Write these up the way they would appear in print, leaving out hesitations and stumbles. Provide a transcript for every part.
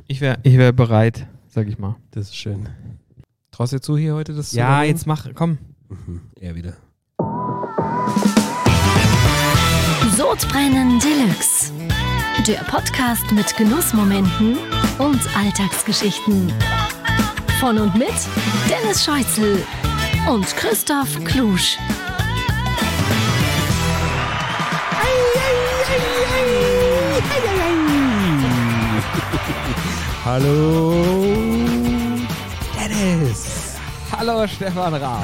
Ich wär bereit, sag ich mal. Das ist schön. Traust du zu hier heute das Ja, zu jetzt mach, komm. Er wieder. Sodbrennen Deluxe. Der Podcast mit Genussmomenten und Alltagsgeschichten. Von und mit Dennis Scheuzel und Christoph Klusch. Hallo Dennis. Hallo Stefan Raab.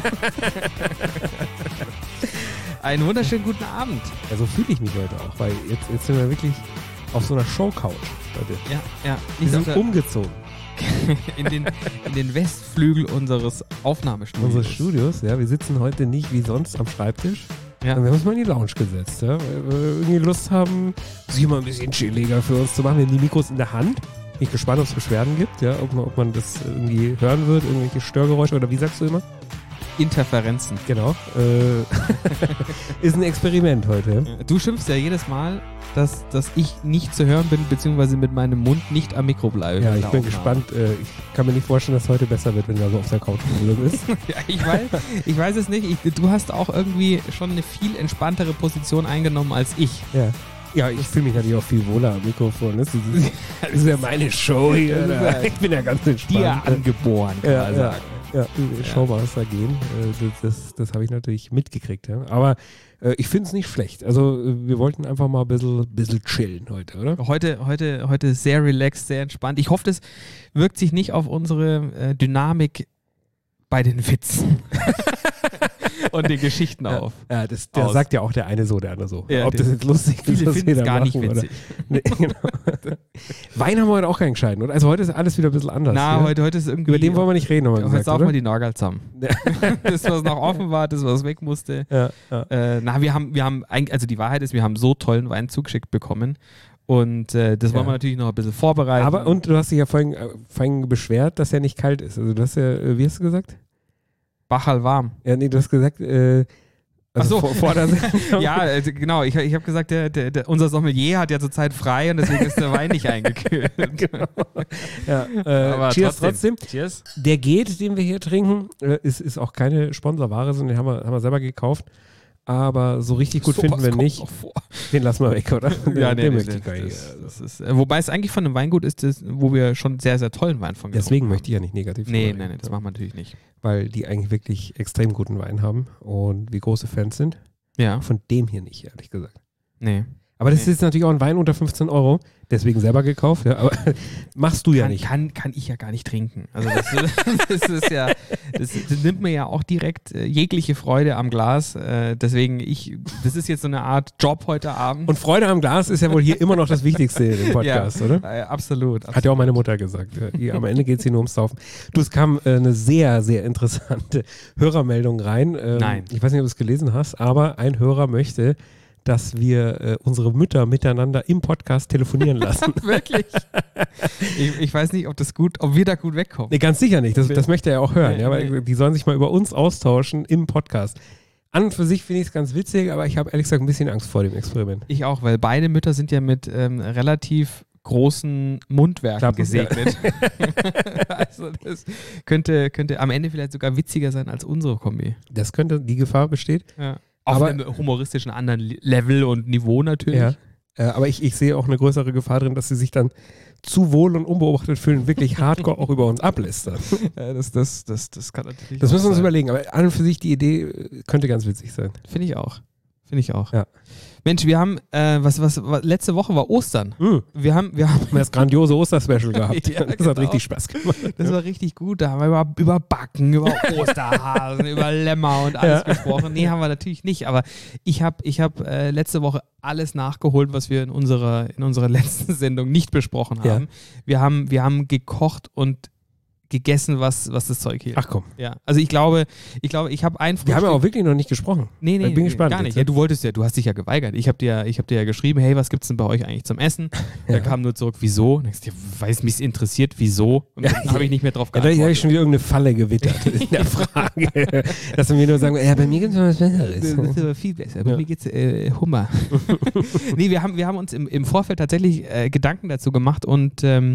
Einen wunderschönen guten Abend. Ja, so fühle ich mich heute auch, weil jetzt sind wir wirklich auf so einer Showcouch heute. Ja. Wir sind umgezogen. in den Westflügel unseres Aufnahmestudios. Unsere Studios, ja. Wir sitzen heute nicht wie sonst am Schreibtisch. Ja. Wir haben uns mal in die Lounge gesetzt, ja, weil wir irgendwie Lust haben, sich mal ein bisschen chilliger für uns zu machen. Wir haben die Mikros in der Hand. Bin ich gespannt, ob es Beschwerden gibt, ja, ob man das irgendwie hören wird, irgendwelche Störgeräusche oder wie sagst du immer? Interferenzen. Genau. Ist ein Experiment heute. Du schimpfst ja jedes Mal, dass ich nicht zu hören bin, beziehungsweise mit meinem Mund nicht am Mikro bleibe. Ja, ich bin gespannt. Ich kann mir nicht vorstellen, dass es heute besser wird, wenn er so auf der Couch ist. Ja, ich weiß es nicht. Du hast auch irgendwie schon eine viel entspanntere Position eingenommen als ich. Ja, ich fühle mich natürlich auch viel wohler am Mikrofon. Das ist ja meine Show hier. Ich bin ja ganz entspannt. Dir angeboren, kann man sagen. Ja, Showmaster gehen. Das habe ich natürlich mitgekriegt. Ja. Aber ich finde es nicht schlecht. Also wir wollten einfach mal ein bisschen chillen heute, oder? Heute sehr relaxed, sehr entspannt. Ich hoffe, das wirkt sich nicht auf unsere Dynamik bei den Witzen und den Geschichten auf. Ja, der sagt ja auch der eine so, der andere so. Ja, ob das jetzt lustig ist, viele finden es gar nicht witzig. Nee, genau. Wein haben wir heute auch keinen gescheiten, oder? Also heute ist alles wieder ein bisschen anders. Na, heute ist irgendwie... Über den wollen wir nicht reden, haben wir gesagt, jetzt auch oder? mal die Nagel zusammen. Das, was noch offen war, das, was weg musste. Ja. Wir haben eigentlich, also die Wahrheit ist, wir haben so tollen Wein zugeschickt bekommen. Und das wollen wir natürlich noch ein bisschen vorbereiten. Aber, und du hast dich ja vorhin beschwert, dass er nicht kalt ist. Also du hast ja, wie hast du gesagt? Bachal warm. Ja, nee, du hast gesagt, also vor der Sendung. Ja, genau. Ich habe gesagt, unser Sommelier hat ja zurzeit frei und deswegen ist der Wein nicht eingekühlt. Genau. Ja, aber cheers trotzdem. Cheers. Der geht, den wir hier trinken, ist auch keine Sponsorware, sondern den haben wir selber gekauft. Aber so richtig gut finden wir nicht. Den lassen wir weg, oder? Ja, den nee, möchte ich gar nicht. Das ist, wobei es eigentlich von einem Weingut ist, wo wir schon sehr, sehr tollen Wein von Deswegen haben. möchte ich ja nicht negativ Nee, das machen wir natürlich nicht. Weil die eigentlich wirklich extrem guten Wein haben und wir große Fans sind. Ja. Von dem hier nicht, ehrlich gesagt. Nee. Aber das ist jetzt natürlich auch ein Wein unter 15 €, deswegen selber gekauft, ja, aber machst du ja nicht. Kann ich ja gar nicht trinken. Also das ist ja, das nimmt mir ja auch direkt jegliche Freude am Glas. Deswegen das ist jetzt so eine Art Job heute Abend. Und Freude am Glas ist ja wohl hier immer noch das Wichtigste im Podcast, ja, oder? Absolut. Hat ja auch meine Mutter gesagt. Ja, am Ende geht es hier nur ums Saufen. Du, es kam eine sehr, sehr interessante Hörermeldung rein. Nein. Ich weiß nicht, ob du es gelesen hast, aber ein Hörer möchte, dass wir unsere Mütter miteinander im Podcast telefonieren lassen. Wirklich? Ich weiß nicht, ob wir da gut wegkommen. Nee, ganz sicher nicht. Das möchte er auch hören. Ja, weil die sollen sich mal über uns austauschen im Podcast. An und für sich finde ich es ganz witzig, aber ich habe ehrlich gesagt ein bisschen Angst vor dem Experiment. Ich auch, weil beide Mütter sind ja mit relativ großen Mundwerken gesegnet. Ja. Also das könnte am Ende vielleicht sogar witziger sein als unsere Kombi. Das könnte, die Gefahr besteht. Ja. Auf einem humoristischen anderen Level und Niveau natürlich. Ja. Aber ich sehe auch eine größere Gefahr drin, dass sie sich dann zu wohl und unbeobachtet fühlen, wirklich hardcore auch über uns ablästern. Ja, das kann natürlich. Das müssen wir uns überlegen, aber an und für sich die Idee könnte ganz witzig sein. Finde ich auch. Ja. Mensch, wir haben, was letzte Woche war Ostern. Wir haben das grandiose Osterspecial gehabt. Ja, das hat richtig Spaß gemacht. Das war richtig gut. Da haben wir über Backen, über Osterhasen, über Lämmer und alles gesprochen. Nee, haben wir natürlich nicht. Aber ich hab letzte Woche alles nachgeholt, was wir in unserer letzten Sendung nicht besprochen haben. Ja. Wir haben gekocht und gegessen, was das Zeug hielt. Ach komm. Ja, also ich glaube, ich habe ein Frühstück... Wir haben ja auch wirklich noch nicht gesprochen. Nee, ich bin gespannt gar nicht. jetzt. Ja, du hast dich ja geweigert. Ich hab dir ja geschrieben, hey, was gibt's denn bei euch eigentlich zum Essen? Da kam nur zurück, wieso? Und ich dachte, weiß mich interessiert, wieso? Und dann habe ich nicht mehr drauf geantwortet. Da habe ich schon wieder irgendeine Falle gewittert in der Frage. Dass wir mir nur sagen, ja, bei mir gibt es noch was Besseres. Das ist aber viel besser. Bei mir geht's Hummer. Nee, wir haben uns im Vorfeld tatsächlich Gedanken dazu gemacht und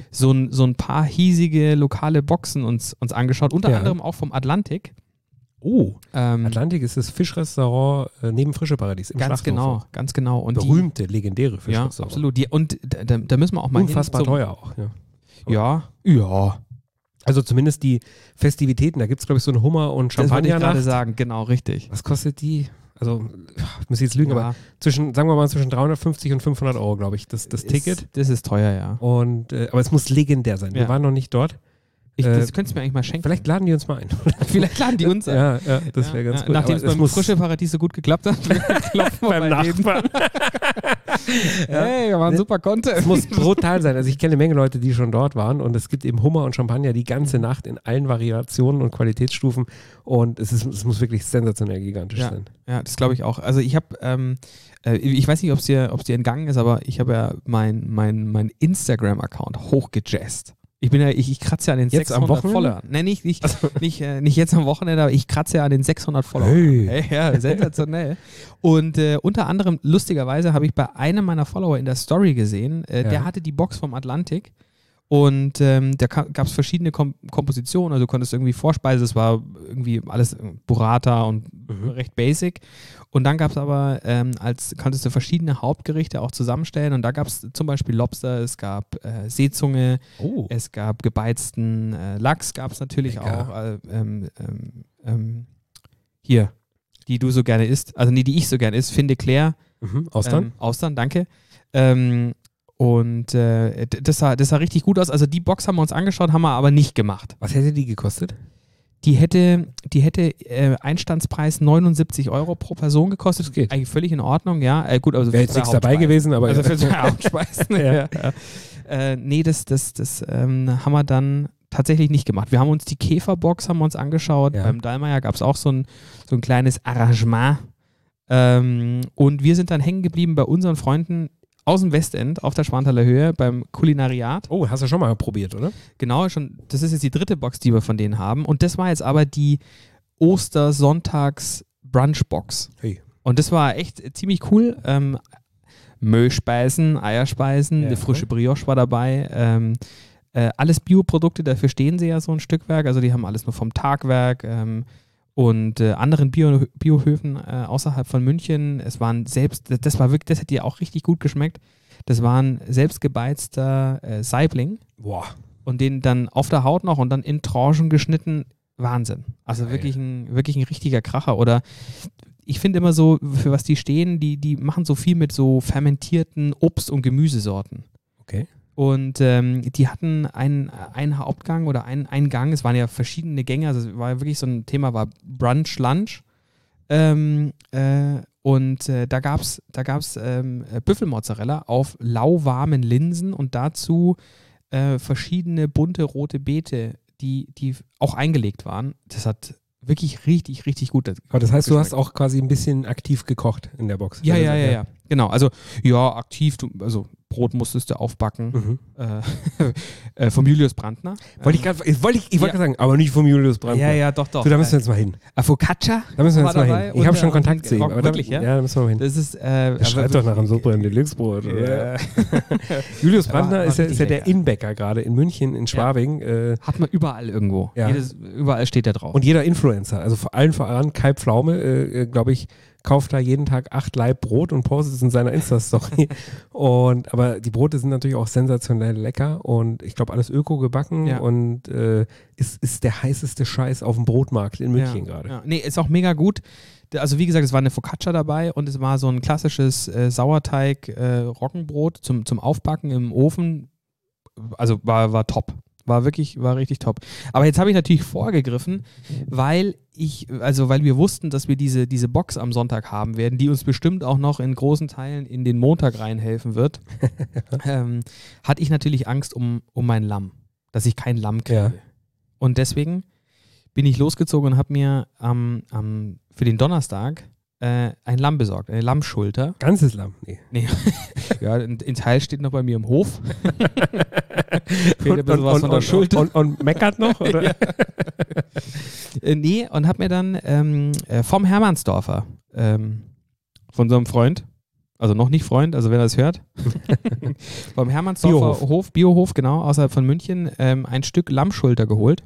so ein paar hiesige lokale Boxen uns angeschaut, unter anderem auch vom Atlantik. Oh, Atlantik ist das Fischrestaurant neben Frischeparadies im Schlachthof. Ganz genau. Und berühmte, legendäre Fischrestaurant. Ja, absolut. Und da müssen wir auch mal unfassbar teuer auch. Ja. Also zumindest die Festivitäten, da gibt es, glaube ich, so einen Hummer und Champagner. Das wollte ich gerade sagen, genau, richtig. Was kostet die? Also, ich muss jetzt lügen, aber sagen wir mal zwischen 350 und 500 Euro, glaube ich, das Ticket. Das ist teuer, ja. Und, aber es muss legendär sein. Wir waren noch nicht dort. Das könntest du mir eigentlich mal schenken. Vielleicht laden die uns mal ein. Vielleicht laden die uns ein. Ja, das wäre ganz gut. Nachdem es beim Frischeparadies so gut geklappt hat, klopfen wir beim Nachbarn. Hey, wir waren super Content. Es muss brutal sein. Also ich kenne eine Menge Leute, die schon dort waren und es gibt eben Hummer und Champagner die ganze Nacht in allen Variationen und Qualitätsstufen und es muss wirklich sensationell gigantisch sein. Ja, das glaube ich auch. Also ich habe, ich weiß nicht, ob es dir entgangen ist, aber ich habe ja mein Instagram-Account hochgejazzt. Ich kratze ja an den jetzt 600 Followern. Nein, nicht jetzt am Wochenende, aber ich kratze ja an den 600 Followern. Hey. Ja, sensationell. Und unter anderem, lustigerweise, habe ich bei einem meiner Follower in der Story gesehen, der hatte die Box vom Atlantik und da gab es verschiedene Kompositionen, also du konntest irgendwie Vorspeise, es war irgendwie alles Burrata und recht basic. Und dann gab es aber, konntest du verschiedene Hauptgerichte auch zusammenstellen und da gab es zum Beispiel Lobster, es gab Seezunge, es gab gebeizten Lachs, gab es natürlich auch. Hier, die du so gerne isst, also die ich so gerne isst, Finde Claire. Austern? Austern, danke. Und das sah richtig gut aus. Also die Box haben wir uns angeschaut, haben wir aber nicht gemacht. Was hätte die gekostet? Die hätte Einstandspreis 79 Euro pro Person gekostet. Das geht. Eigentlich völlig in Ordnung, ja. Gut, also wäre jetzt nichts dabei gewesen, aber... Also für zwei Hauptspeisen. Nee, das haben wir dann tatsächlich nicht gemacht. Wir haben uns die Käferbox angeschaut. Ja. Beim Dallmayr gab es auch so ein kleines Arrangement. Und wir sind dann hängen geblieben bei unseren Freunden aus dem Westend auf der Schwanthaler Höhe beim Kulinariat. Oh, hast du schon mal probiert, oder? Genau, das ist jetzt die 3. Box, die wir von denen haben. Und das war jetzt aber die Ostersonntags-Brunch-Box. Hey. Und das war echt ziemlich cool. Mehlspeisen, Eierspeisen, eine frische Brioche war dabei. Alles Bioprodukte, dafür stehen sie ja so ein Stückwerk. Also die haben alles nur vom Tagwerk und anderen Biohöfen außerhalb von München. Das hat dir auch richtig gut geschmeckt. Das war ein selbstgebeizter Saibling. Boah. Und den dann auf der Haut noch und dann in Tranchen geschnitten. Wahnsinn. Also wirklich ein richtiger Kracher. Oder ich finde immer so, für was die stehen, die machen so viel mit so fermentierten Obst- und Gemüsesorten. Okay. Und die hatten einen Hauptgang oder einen Gang, es waren ja verschiedene Gänge, also es war wirklich so ein Thema, war Brunch, Lunch. Und da gab's Büffelmozzarella auf lauwarmen Linsen und dazu verschiedene bunte rote Beete, die auch eingelegt waren. Das hat wirklich richtig, richtig gut. Aber das heißt, du hast auch quasi ein bisschen aktiv gekocht in der Box. Ja. Genau, also aktiv, also Brot musstest du aufbacken. Vom Julius Brandner. Wollte ich gerade sagen, aber nicht vom Julius Brandner. Ja, doch. So, da müssen wir jetzt mal hin. Focaccia? Da müssen wir jetzt mal hin. Ich habe schon Kontakt zu ihm. Wirklich, ja? Ja, da müssen wir mal hin. Das ist, schreibt doch nach einem Suppe im Deluxe-Brot. Julius Brandner ist ja der Innbäcker gerade in München, in Schwabing. Hat man überall irgendwo. Ja. Überall steht der drauf. Und jeder Influencer, also vor allen voran Kai Pflaume, glaube ich, kauft da jeden Tag 8 Laib Brot und postet es in seiner Insta-Story. Aber die Brote sind natürlich auch sensationell lecker und ich glaube, alles öko gebacken und ist der heißeste Scheiß auf dem Brotmarkt in München gerade. Ja. Nee, ist auch mega gut. Also wie gesagt, es war eine Focaccia dabei und es war so ein klassisches Sauerteig-Roggenbrot zum Aufbacken im Ofen. Also war top. War richtig top. Aber jetzt habe ich natürlich vorgegriffen, weil wir wussten, dass wir diese Box am Sonntag haben werden, die uns bestimmt auch noch in großen Teilen in den Montag reinhelfen wird, hatte ich natürlich Angst um mein Lamm, dass ich kein Lamm kriege. Ja. Und deswegen bin ich losgezogen und habe mir für den Donnerstag ein Lamm besorgt, eine Lammschulter. Ganzes Lamm? Nee. Ja, ein Teil steht noch bei mir im Hof. Und meckert noch? Oder? Ja. Nee, und hab mir dann vom Hermannsdorfer, von so einem Freund, also noch nicht Freund, also wenn er das hört, beim Hermannsdorfer Biohof, genau, außerhalb von München, ein Stück Lammschulter geholt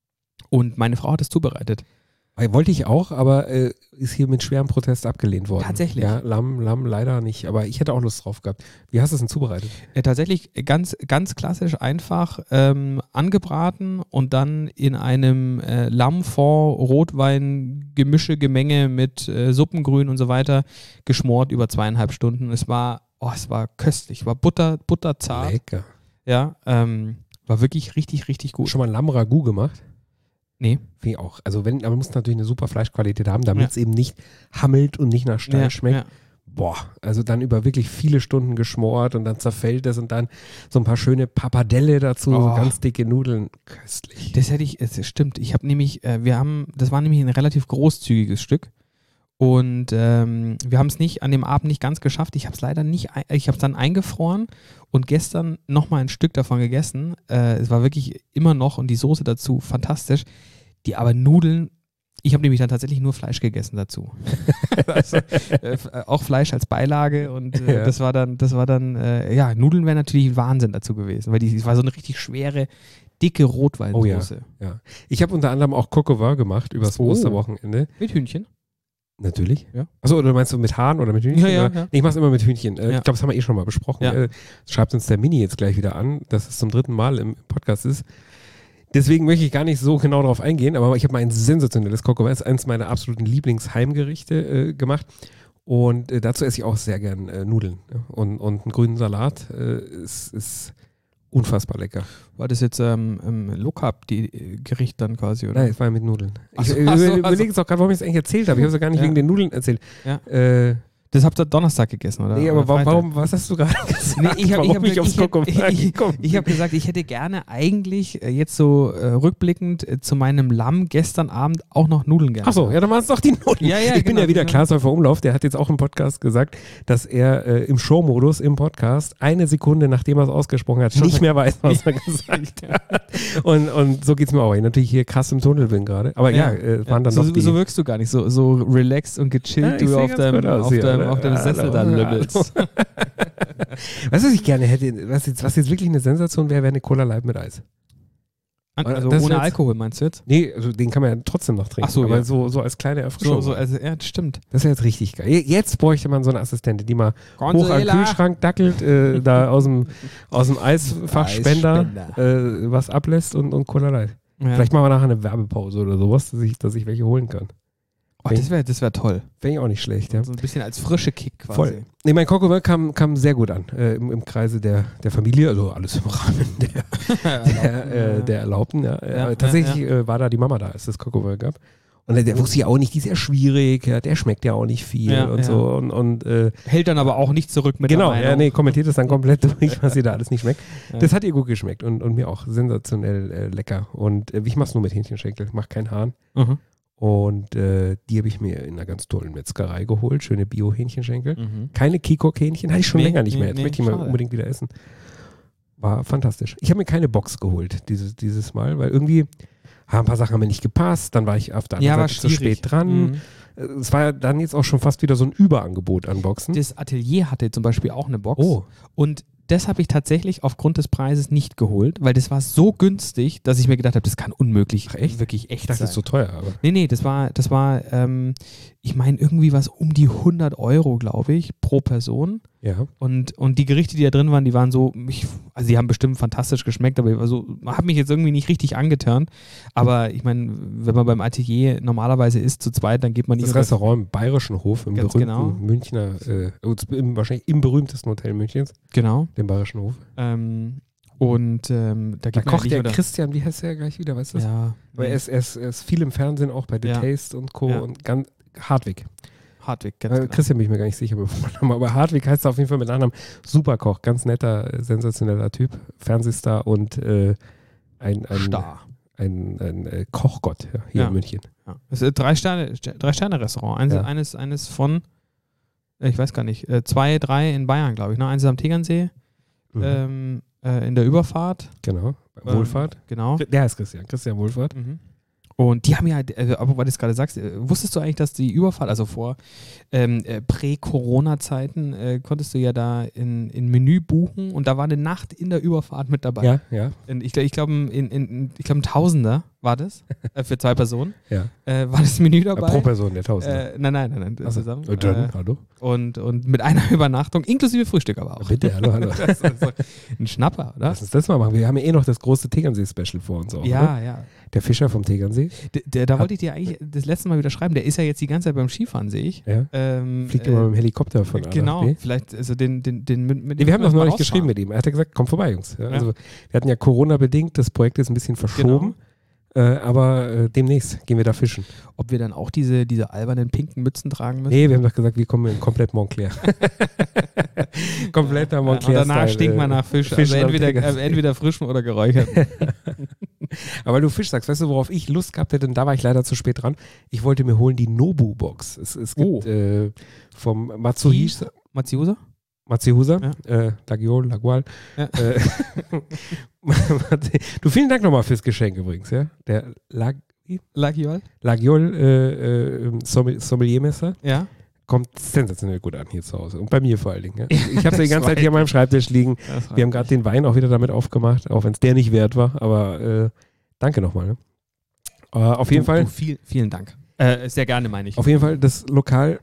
und meine Frau hat es zubereitet. Wollte ich auch, aber ist hier mit schwerem Protest abgelehnt worden. Tatsächlich? Ja, Lamm leider nicht, aber ich hätte auch Lust drauf gehabt. Wie hast du es denn zubereitet? Tatsächlich ganz, ganz klassisch einfach angebraten und dann in einem Lammfond, Rotwein, Gemenge mit Suppengrün und so weiter geschmort über 2,5 Stunden. Es war köstlich, war butterzart. Lecker. Ja, war wirklich richtig, richtig gut. Schon mal ein Lamm-Ragout gemacht? Nee. Finde ich auch. Also aber man muss natürlich eine super Fleischqualität haben, damit es eben nicht hammelt und nicht nach Stall schmeckt. Ja. Boah, also dann über wirklich viele Stunden geschmort und dann zerfällt es und dann so ein paar schöne Pappardelle dazu, so ganz dicke Nudeln. Köstlich. Das stimmt. Ich habe nämlich, das war nämlich ein relativ großzügiges Stück und wir haben es nicht an dem Abend nicht ganz geschafft. Ich habe es leider nicht, ich habe es dann eingefroren und gestern nochmal ein Stück davon gegessen. Es war wirklich immer noch und die Soße dazu fantastisch. Aber Nudeln, ich habe nämlich dann tatsächlich nur Fleisch gegessen dazu. Also, auch Fleisch als Beilage und das war dann, Nudeln wären natürlich Wahnsinn dazu gewesen, weil es war so eine richtig schwere, dicke Rotweinsoße. Oh ja. Ich habe unter anderem auch Coq au vin gemacht übers Osterwochenende. Mit Hühnchen? Natürlich. Ja. Achso, oder meinst du mit Hahn oder mit Hühnchen? Ja. Nee, ich mache es immer mit Hühnchen. Ich glaube, das haben wir schon mal besprochen. Ja. Schreibt uns der Mini jetzt gleich wieder an, dass es zum 3. Mal im Podcast ist. Deswegen möchte ich gar nicht so genau darauf eingehen, aber ich habe mal ein sensationelles Coq au vin, eines meiner absoluten Lieblingsheimgerichte gemacht. Und dazu esse ich auch sehr gern Nudeln. Und einen grünen Salat ist unfassbar lecker. War das jetzt Low Carb, die Gericht dann quasi, oder? Nein, es war mit Nudeln. Ich überlege jetzt auch gerade, warum ich es eigentlich erzählt habe. Ich habe es gar nicht wegen den Nudeln erzählt. Ja. Das habt ihr Donnerstag gegessen, oder? Nee, aber warum, was hast du gerade gesagt? Nee, ich habe gesagt, ich hätte gerne eigentlich jetzt so rückblickend zu meinem Lamm gestern Abend auch noch Nudeln gerne. Achso, ja, dann waren es doch die Nudeln. Ja, ich bin ja wieder Klaas-Häufer Umlauf, der hat jetzt auch im Podcast gesagt, dass er im Showmodus im Podcast 1 Sekunde, nachdem er es ausgesprochen hat, nicht mehr weiß, was er gesagt hat. Und so geht es mir auch. Ich natürlich hier krass im Tunnel bin gerade. Aber waren dann noch die... So wirkst du gar nicht, so relaxed und gechillt, du auf deinem Sessel da lübbelst. Weißt du, was ich gerne hätte, was jetzt wirklich eine Sensation wäre, eine Cola Light mit Eis. Also ohne jetzt, Alkohol meinst du jetzt? Nee, also den kann man ja trotzdem noch trinken. Ach so, aber so als kleine Erfrischung. Das stimmt. Das wäre jetzt richtig geil. Jetzt bräuchte man so eine Assistentin, die mal hoch am Kühlschrank dackelt, da aus dem Eisfachspender was ablässt und Cola Light. Ja. Vielleicht machen wir nachher eine Werbepause oder sowas, dass ich welche holen kann. Oh, das wäre toll. Wäre ich auch nicht schlecht, ja. So ein bisschen als frische Kick quasi. Voll. Nee, mein Coq au vin kam sehr gut an im Kreise der Familie, also alles im Rahmen der Erlaubten. Ja. Tatsächlich war da die Mama da, als das Coq au vin gab. Und der wusste ja auch nicht, die ist ja schwierig, der schmeckt ja auch nicht viel und so. Und hält dann aber auch nicht zurück mit der Meinung. Kommentiert das dann komplett durch, was ihr da alles nicht schmeckt. Ja. Das hat ihr gut geschmeckt und mir auch sensationell lecker. Und ich mache es nur mit Hähnchenschenkel, mach keinen Hahn. Mhm. Und die habe ich mir in einer ganz tollen Metzgerei geholt. Schöne Bio-Hähnchenschenkel. Mhm. Keine Kikok-Hähnchen, hatte ich schon länger nicht mehr. Jetzt möchte ich mal unbedingt wieder essen. War fantastisch. Ich habe mir keine Box geholt dieses Mal, weil irgendwie ein paar Sachen haben mir nicht gepasst. Dann war ich auf der anderen Seite zu spät dran. Mhm. Es war ja dann jetzt auch schon fast wieder so ein Überangebot an Boxen. Das Atelier hatte zum Beispiel auch eine Box. Oh. Und das habe ich tatsächlich aufgrund des Preises nicht geholt, weil das war so günstig, dass ich mir gedacht habe, das kann unmöglich wirklich echt sein. Das ist so teuer, aber. Nee, das war ich meine, irgendwie was um die 100 €, glaube ich, pro Person. Ja. Und die Gerichte, die da drin waren, die waren so, die haben bestimmt fantastisch geschmeckt, aber habe mich jetzt irgendwie nicht richtig angeturnt. Aber ich meine, wenn man beim Atelier normalerweise isst zu zweit, dann geht man nicht. Das Restaurant im Bayerischen Hof, im berühmten Münchner, wahrscheinlich im berühmtesten Hotel Münchens. Genau. Dem Bayerischen Hof. Da kocht der Christian, wie heißt der gleich wieder, weißt du das? Ja. Weil er ist viel im Fernsehen, auch bei The Taste und Co. Ja. Und ganz Hartwig, ganz genau. Christian bin ich mir gar nicht sicher, aber Hartwig heißt er auf jeden Fall mit Nachnamen. Superkoch, ganz netter, sensationeller Typ, Fernsehstar und ein Kochgott hier in München. Ja. Es ist ein 3-Sterne-Restaurant. Eines von, ich weiß gar nicht, 2, 3 in Bayern, glaube ich. Ne? Eines am Tegernsee, in der Überfahrt. Genau, Wohlfahrt. Genau. Der heißt Christian Wohlfahrt. Mhm. Und die haben ja, aber weil du es gerade sagst, wusstest du eigentlich, dass die Überfahrt, also vor Prä-Corona-Zeiten, konntest du ja da in Menü buchen und da war eine Nacht in der Überfahrt mit dabei. Ja. Ich glaube, ein Tausender war das für 2 Personen. Ja. War das Menü dabei? Pro Person, der Tausender. Nein. Also, Zusammen. und dann, hallo? Und mit einer Übernachtung, inklusive Frühstück aber auch. Bitte, hallo. Das ist so ein Schnapper, oder? Lass uns das mal machen. Wir haben ja noch das große Tegernsee-Special vor uns auch. Ja, oder? ja. Der Fischer vom Tegernsee. Da wollte ich dir eigentlich das letzte Mal wieder schreiben. Der ist ja jetzt die ganze Zeit beim Skifahren, sehe ich. Ja. Fliegt immer mit dem Helikopter von A nach Genau, B. vielleicht, also den mit Wir haben doch neulich rausfahren. geschrieben mit ihm. Er hat ja gesagt, komm vorbei, Jungs. Ja, also, wir hatten ja Corona-bedingt, das Projekt ist ein bisschen verschoben. Genau. Aber demnächst gehen wir da fischen. Ob wir dann auch diese albernen pinken Mützen tragen müssen? Nee, wir haben doch gesagt, wir kommen in komplett Montclair. Kompletter Montclair. Und danach stinkt man nach Fisch. Also entweder frischen oder geräucherten. Aber weil du Fisch sagst, weißt du, worauf ich Lust gehabt hätte, und da war ich leider zu spät dran. Ich wollte mir holen die Nobu-Box. Es gibt vom Matsuhisa. Matsuhisa, Lagual. Ja. Du, vielen Dank nochmal fürs Geschenk übrigens, ja. Der Lagual Sommeliermesser. Ja. Kommt sensationell gut an hier zu Hause. Und bei mir vor allen Dingen. Ja. Ich habe es die ganze Zeit hier an meinem Schreibtisch liegen. Wir haben gerade den Wein auch wieder damit aufgemacht, auch wenn es der nicht wert war. Aber danke nochmal. Ne? Auf jeden Fall. Vielen Dank. Sehr gerne, meine ich. Auf jeden Fall das Lokal.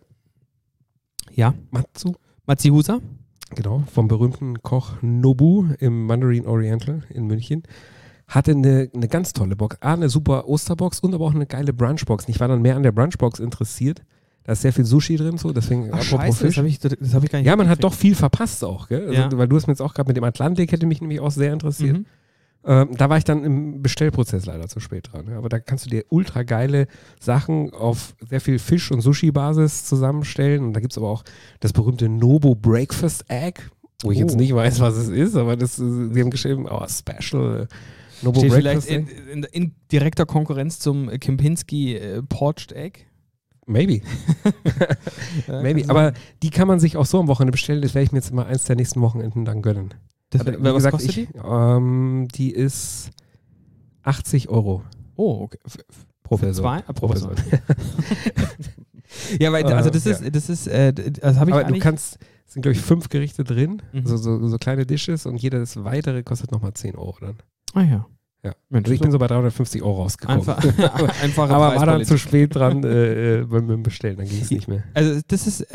Ja. Matsuhisa. Genau, vom berühmten Koch Nobu im Mandarin Oriental in München. Hatte eine ganz tolle Box. Eine super Osterbox und aber auch eine geile Brunchbox. Ich war dann mehr an der Brunchbox interessiert. Da ist sehr viel Sushi drin, so, deswegen apropos Fisch. Das hab ich gar nicht. Ja, man hat doch viel verpasst auch, gell? Also, ja. Weil du hast mir jetzt auch gerade mit dem Atlantik, hätte mich nämlich auch sehr interessiert. Mhm. Da war ich dann im Bestellprozess leider zu spät dran. Ja? Aber da kannst du dir ultra geile Sachen auf sehr viel Fisch- und Sushi-Basis zusammenstellen. Und da gibt es aber auch das berühmte Nobu Breakfast Egg, wo ich jetzt nicht weiß, was es ist, aber sie haben geschrieben, Special Nobu Steht Breakfast Egg. Vielleicht in direkter Konkurrenz zum Kempinski Poached Egg. Maybe. Maybe. Aber die kann man sich auch so am Wochenende bestellen. Das werde ich mir jetzt mal eins der nächsten Wochenenden dann gönnen. Was kostet die? Die ist 80 €. Oh, okay. Pro Person. Pro Person. Ja, weil also das habe ich aber gar nicht. Es sind glaube ich 5 Gerichte drin, so kleine Dishes und jedes weitere kostet nochmal 10 € dann. Ah ja. Ja. Mensch, also ich bin so bei 350 € rausgekommen. Einfache aber war dann zu spät dran beim Bestellen, dann ging es nicht mehr. Also das ist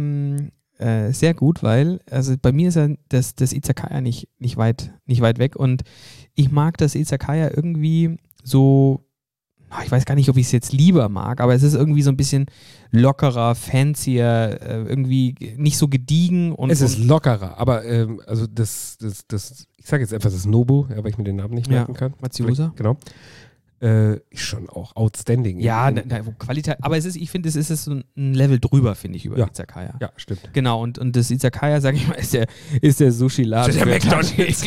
sehr gut, weil also bei mir ist ja das Izakaya nicht weit weg und ich mag das Izakaya irgendwie so, ich weiß gar nicht, ob ich es jetzt lieber mag, aber es ist irgendwie so ein bisschen lockerer, fancier, irgendwie nicht so gediegen. Und es ist lockerer, aber also das ich sage jetzt einfach das Nobu, weil ich mir den Namen nicht merken kann. Matsuhisa. Genau. Ist schon auch outstanding. Ja, Qualität, aber ich finde, es ist so ein Level drüber, finde ich, über Izakaya. Ja, stimmt. Genau, und das Izakaya, sage ich mal, ist der Sushi-Laden. Der McDonald's.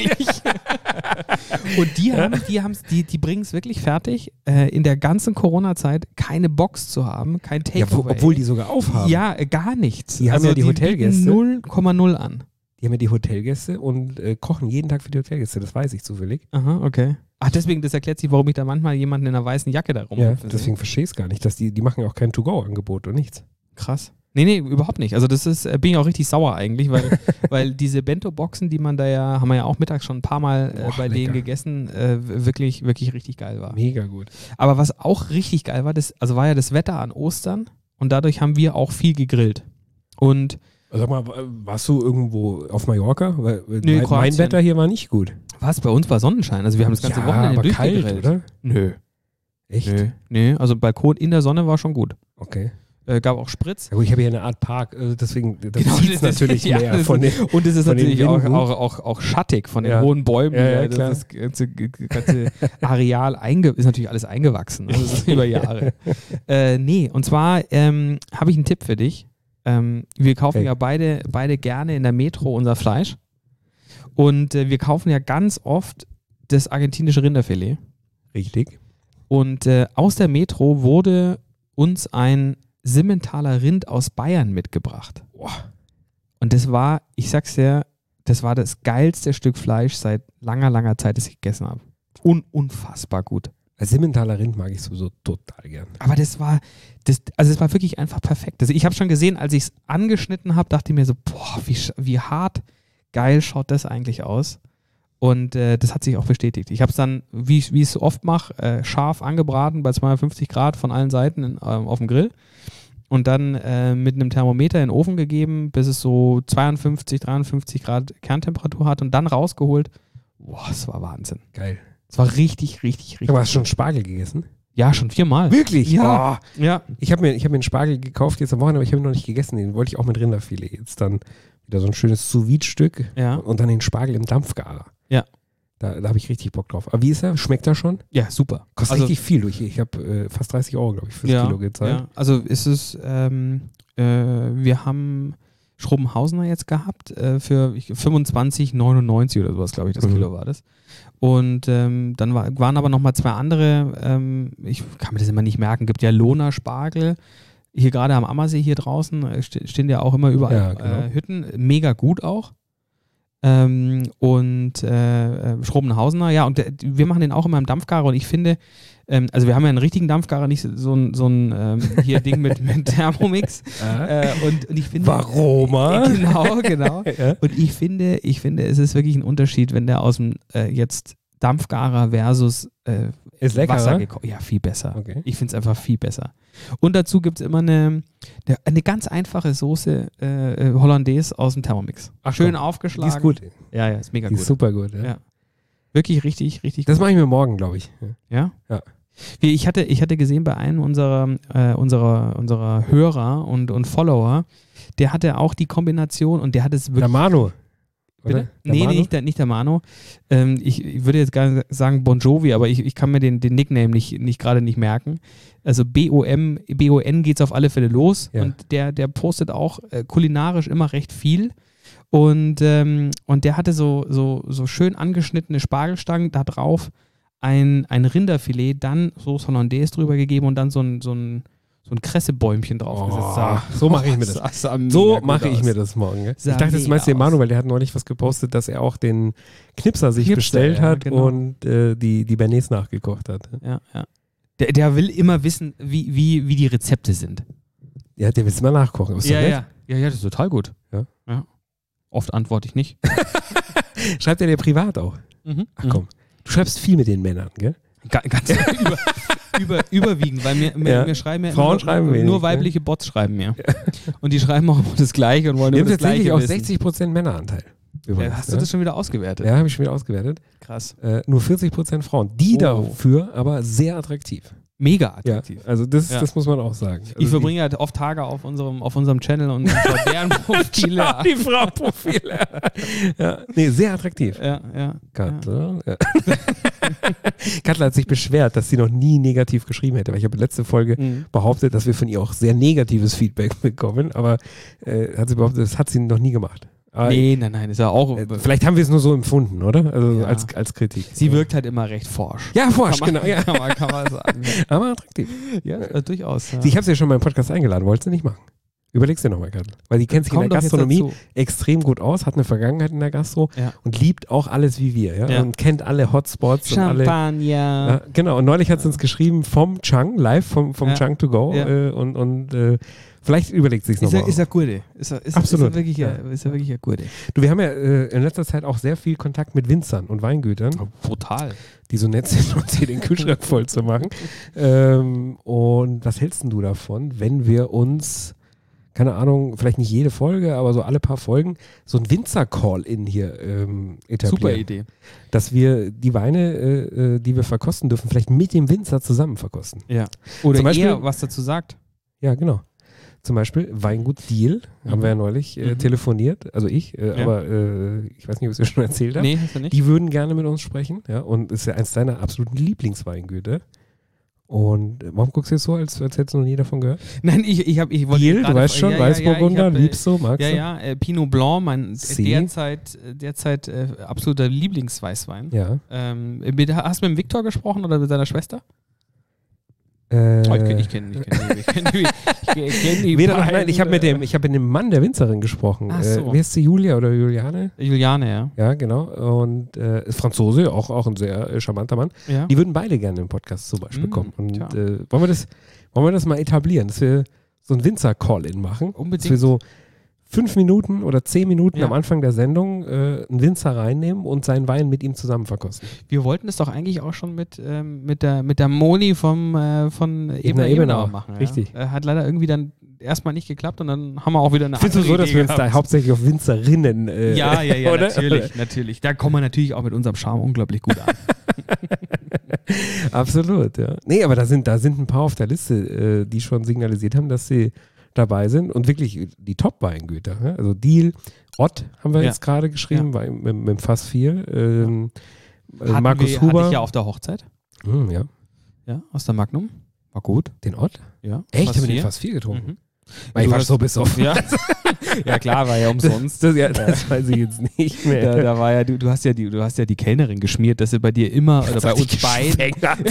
Und die bringen es wirklich fertig, in der ganzen Corona-Zeit keine Box zu haben, kein Takeaway. Obwohl die sogar aufhaben. Ja, gar nichts. Die haben ja die Hotelgäste. 0,0 an. Die haben ja die Hotelgäste und kochen jeden Tag für die Hotelgäste, das weiß ich zufällig. Aha, okay. Ach, deswegen, das erklärt sich, warum ich da manchmal jemanden in einer weißen Jacke da rum. Ja, deswegen verstehe ich es gar nicht, dass die machen ja auch kein To-Go-Angebot und nichts. Krass. Nee, überhaupt nicht. Also das ist, bin ich auch richtig sauer eigentlich, weil diese Bento-Boxen, die man da ja, haben wir ja auch mittags schon ein paar Mal bei denen gegessen, wirklich, wirklich richtig geil war. Mega gut. Aber was auch richtig geil war, war ja das Wetter an Ostern und dadurch haben wir auch viel gegrillt. Und sag mal, warst du irgendwo auf Mallorca? Weil nee, mein Wetter hier war nicht gut. Was? Bei uns war Sonnenschein. Also wir haben das ganze Wochenende durchgegrillt. Kalt, oder? Nö. Echt? Nee, also Balkon in der Sonne war schon gut. Okay. Gab auch Spritz. Ja gut, ich habe hier eine Art Park, deswegen genau, zieht es natürlich mehr von den. Und es ist natürlich auch schattig von den hohen Bäumen. Ja, das ganze Areal ist natürlich alles eingewachsen. Also das ist über Jahre. Nee, und zwar habe ich einen Tipp für dich. Wir kaufen ja beide gerne in der Metro unser Fleisch. Und wir kaufen ja ganz oft das argentinische Rinderfilet. Richtig. Und aus der Metro wurde uns ein Simmentaler Rind aus Bayern mitgebracht. Boah. Und das war, ich sag's dir, das war das geilste Stück Fleisch seit langer, langer Zeit, das ich gegessen habe. Unfassbar gut. Simmentaler Rind mag ich sowieso total gern. Aber es war wirklich einfach perfekt. Also ich habe schon gesehen, als ich es angeschnitten habe, dachte ich mir so, boah, wie hart geil schaut das eigentlich aus. Und das hat sich auch bestätigt. Ich habe es dann, wie ich es so oft mache, scharf angebraten bei 250 Grad von allen Seiten auf dem Grill. Und dann mit einem Thermometer in den Ofen gegeben, bis es so 52, 53 Grad Kerntemperatur hat und dann rausgeholt. Boah, das war Wahnsinn. Geil. Es war richtig, richtig, richtig. Aber hast du schon Spargel gegessen? Ja, schon 4-mal. Wirklich? Ja. Oh. Ja. Ich hab mir einen Spargel gekauft jetzt am Wochenende, aber ich habe ihn noch nicht gegessen. Den wollte ich auch mit Rinderfilet. Jetzt dann wieder so ein schönes Sous-Vide-Stück und dann den Spargel im Dampfgarer. Ja. Da habe ich richtig Bock drauf. Aber wie ist er? Schmeckt er schon? Ja, super. Kostet richtig viel. Ich habe fast 30 €, glaube ich, fürs Kilo gezahlt. Ja. Also ist es, wir haben Schrobenhausener jetzt gehabt für 25,99 oder sowas, glaube ich, das Kilo war das. Und dann waren aber nochmal 2 andere, ich kann mir das immer nicht merken, gibt ja Lohner Spargel. Hier gerade am Ammersee hier draußen stehen ja auch immer überall Hütten, mega gut auch. Und Schrobenhausener, ja, und wir machen den auch immer im Dampfgarer und ich finde, also wir haben ja einen richtigen Dampfgarer, nicht so ein hier Ding mit Thermomix. Und ich finde. Varoma. Genau. Ja. Und ich finde, es ist wirklich ein Unterschied, wenn der aus dem jetzt Dampfgarer versus ist lecker, Wasser gekocht. Ja, viel besser. Okay. Ich finde es einfach viel besser. Und dazu gibt es immer eine ganz einfache Soße Hollandaise aus dem Thermomix. Ach, schön komm. aufgeschlagen. Die ist gut. Ja, ist mega Die gut. ist super gut. Ja. Ja. Wirklich richtig, richtig Das gut. mache ich mir morgen, glaube ich. Ja? Ja. Ich hatte gesehen bei einem unserer Hörer und Follower, der hatte auch die Kombination und der hat es wirklich. Der Manu. Bitte? Nee, nicht der Manu. Ich würde jetzt gar nicht sagen Bon Jovi, aber ich kann mir den Nickname nicht gerade nicht merken. Also BON geht's auf alle Fälle los und der postet auch kulinarisch immer recht viel. Und der hatte so schön angeschnittene Spargelstangen, da drauf ein Rinderfilet, dann Soße Hollandaise drüber gegeben und dann so ein Kressebäumchen draufgesetzt. So mache ich mir das. So mache ich mir das morgen. Gell? Ich dachte, das meinst du den Manu, weil der hat neulich was gepostet, dass er auch den Knipser sich bestellt hat und die Bernays nachgekocht hat. Ja. Der will immer wissen, wie die Rezepte sind. Ja, der will es mal nachkochen. Ist ja, das ist total gut. Ja. Oft antworte ich nicht. Schreibt er dir privat auch? Ach komm, du schreibst viel mit den Männern, gell? Ganz überwiegend, weil mir schreiben ja Frauen schreiben wenig, nur weibliche Bots schreiben mir. Und die schreiben auch immer das Gleiche und wollen immer das Gleiche auch wissen. 60% Männeranteil. Übrigens, hast du das schon wieder ausgewertet? Ja, habe ich schon wieder ausgewertet. Krass. Nur 40% Frauen. Die dafür aber sehr attraktiv. Mega attraktiv. Ja, also das muss man auch sagen. Also ich verbringe halt oft Tage auf unserem Channel und schaue deren Profile an. Die Frau-Profile. Ja. Nee, sehr attraktiv. Ja. Katla. Ja. Katla hat sich beschwert, dass sie noch nie negativ geschrieben hätte, weil ich habe letzte Folge behauptet, dass wir von ihr auch sehr negatives Feedback bekommen, aber hat sie behauptet, das hat sie noch nie gemacht. Nein, ist ja auch. Vielleicht haben wir es nur so empfunden, oder? Also als Kritik. Sie wirkt halt immer recht forsch. Ja, forsch, genau. Ja. Kann man sagen. Aber attraktiv. Ja, durchaus. Ja. Ich habe sie ja schon mal im Podcast eingeladen, wolltest du nicht machen? Überlegst dir nochmal, Katl. Weil die kennt sich in der Gastronomie extrem gut aus, hat eine Vergangenheit in der Gastro und liebt auch alles wie wir. Ja? Und kennt alle Hotspots. Champagner. Und alle, genau, und neulich hat sie uns geschrieben vom Chang, live vom Chang to go. Und vielleicht überlegt sie es nochmal. Ist er gute. Absolut. Ist er wirklich ein gute. Du, wir haben ja in letzter Zeit auch sehr viel Kontakt mit Winzern und Weingütern. Oh, brutal. Die so nett sind, uns hier den Kühlschrank voll zu machen. Und was hältst du davon, wenn wir uns, keine Ahnung, vielleicht nicht jede Folge, aber so alle paar Folgen, so ein Winzer-Call-In hier etablieren? Super Idee. Dass wir die Weine, die wir verkosten dürfen, vielleicht mit dem Winzer zusammen verkosten. Ja. Oder zum Beispiel, er was dazu sagt. Ja, genau. Zum Beispiel Weingut Deal, haben wir ja neulich telefoniert, also ich, aber ich weiß nicht, ob ich es dir schon erzählt habe. Nee, hast du nicht. Die würden gerne mit uns sprechen, ja, und ist ja eins deiner absoluten Lieblingsweingüter. Und warum guckst du jetzt so, als hättest du noch nie davon gehört? Nein, ich wollte Deal, du weißt schon, Weißburgunder, liebst du, magst du? Ja, Pinot Blanc, mein derzeit absoluter Lieblingsweißwein. Ja. Hast du mit dem Viktor gesprochen oder mit seiner Schwester? Ich kenne die. Nein, ich habe mit dem Mann der Winzerin gesprochen. Ach so. Wie heißt sie, Julia oder Juliane? Juliane, ja. Ja, genau. Und ist Franzose, auch ein sehr charmanter Mann. Ja. Die würden beide gerne im Podcast zum Beispiel kommen. Und tja. wollen wir das mal etablieren, dass wir so ein Winzer-Call-In machen? Unbedingt. Dass wir so 5 Minuten oder 10 Minuten Ja. am Anfang der Sendung einen Winzer reinnehmen und seinen Wein mit ihm zusammen verkosten. Wir wollten es doch eigentlich auch schon mit der Moni von Ebenauer machen. Ja? Richtig. Hat leider irgendwie dann erstmal nicht geklappt und dann haben wir auch wieder eine Findest du so, dass wir uns da hauptsächlich auf Winzerinnen Ja, oder? natürlich. Da kommen wir natürlich auch mit unserem Charme unglaublich gut an. Absolut, ja. Nee, aber da sind ein paar auf der Liste, die schon signalisiert haben, dass sie dabei sind und wirklich die Top-Weingüter. Ne? Also Deal, Ott haben wir jetzt gerade geschrieben, mit dem Fass 4. Markus Huber. Hatte ich ja auf der Hochzeit. Ja. Ja, aus der Magnum. War gut. Den Ott? Ja. Echt? Fass Haben wir 4? den Fass 4 getrunken? Mhm. Weil ich war so besoffen. Ja. Ja, klar, war ja umsonst. Das weiß ich jetzt nicht mehr. Da war ja, du hast ja die Kellnerin geschmiert, dass sie bei dir immer, oder bei uns beiden.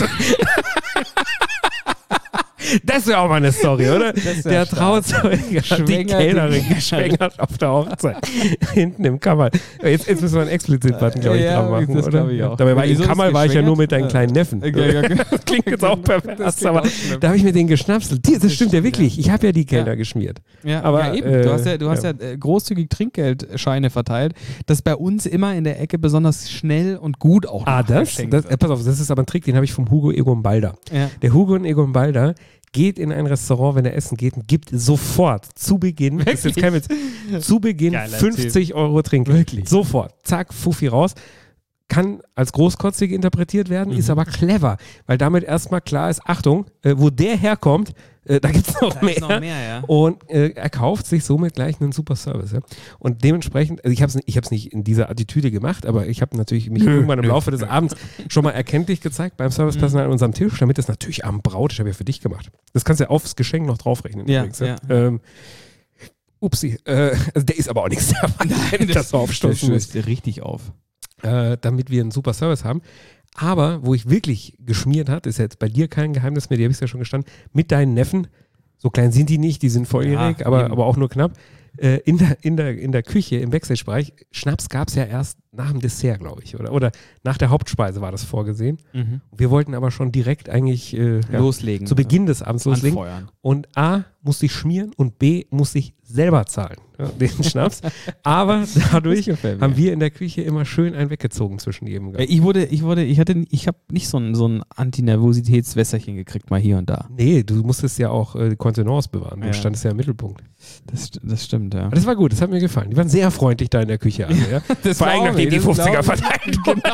Das wäre auch mal eine Story, oder? Der Trauzeuge hat die Kellnerin geschwängert auf der Hochzeit. Hinten im Kammer. Jetzt müssen wir einen Explizit-Button, glaube ich, dran machen, das oder? ich auch. Dabei war im Kammer war ich ja nur mit deinem kleinen Neffen. Ja, Das klingt jetzt auch pervers, aber da habe ich mir den geschnapselt. Das stimmt ja wirklich. Ich habe ja die Kellner geschmiert. Ja, aber ja, eben. Du hast ja großzügig Trinkgeldscheine verteilt, das bei uns immer in der Ecke besonders schnell und gut auch das pass auf, das ist aber ein Trick, den habe ich vom Hugo Egon Balder. Ja. Der Hugo Egon Balder geht in ein Restaurant, wenn er essen geht, und gibt sofort zu Beginn, das ist jetzt kein Witz, zu Beginn Geiler 50 Euro Trinkgeld. Wirklich? Sofort. Zack, Fuffi raus. Kann als großkotzig interpretiert werden, ist aber clever, weil damit erstmal klar ist, Achtung, wo der herkommt, da gibt es noch mehr. Ja. Und er kauft sich somit gleich einen super Service. Ja? Und dementsprechend, also ich habe es nicht in dieser Attitüde gemacht, aber ich habe natürlich mich irgendwann im Laufe des Abends schon mal erkenntlich gezeigt beim Servicepersonal an unserem Tisch, damit das natürlich am Braut, ich habe ja für dich gemacht. Das kannst du ja aufs Geschenk noch draufrechnen. Ja, übrigens, ja. Upsi, also der ist aber auch nichts davon, wenn das so aufstoßen Das stößt richtig auf. damit wir einen super Service haben. Aber wo ich wirklich geschmiert hat, ist jetzt bei dir kein Geheimnis mehr, die habe ich ja schon gestanden, mit deinen Neffen, so klein sind die nicht, die sind volljährig, Ja, aber auch nur knapp, in der Küche, im Backstage-Bereich, Schnaps gab es ja erst nach dem Dessert, glaube ich, oder nach der Hauptspeise war das vorgesehen. Mhm. Wir wollten aber schon direkt eigentlich Loslegen. zu Beginn des Abends loslegen. Anfeuern. Und A, musste ich schmieren und B, musste ich selber zahlen, den Schnaps. Aber dadurch haben wir in der Küche immer schön einen weggezogen zwischen jedem Gang. Ich habe nicht so ein Antinervositätswässerchen gekriegt, mal hier und da. Nee, du musstest ja auch die Kontenance bewahren. Du Ja. standest ja im Mittelpunkt. Das stimmt, ja. Aber das war gut, das hat mir gefallen. Die waren sehr freundlich da in der Küche. Alle, ja? Das Vor allem, glaub nachdem die ich, das 50er glaub ich. verteilt wurden.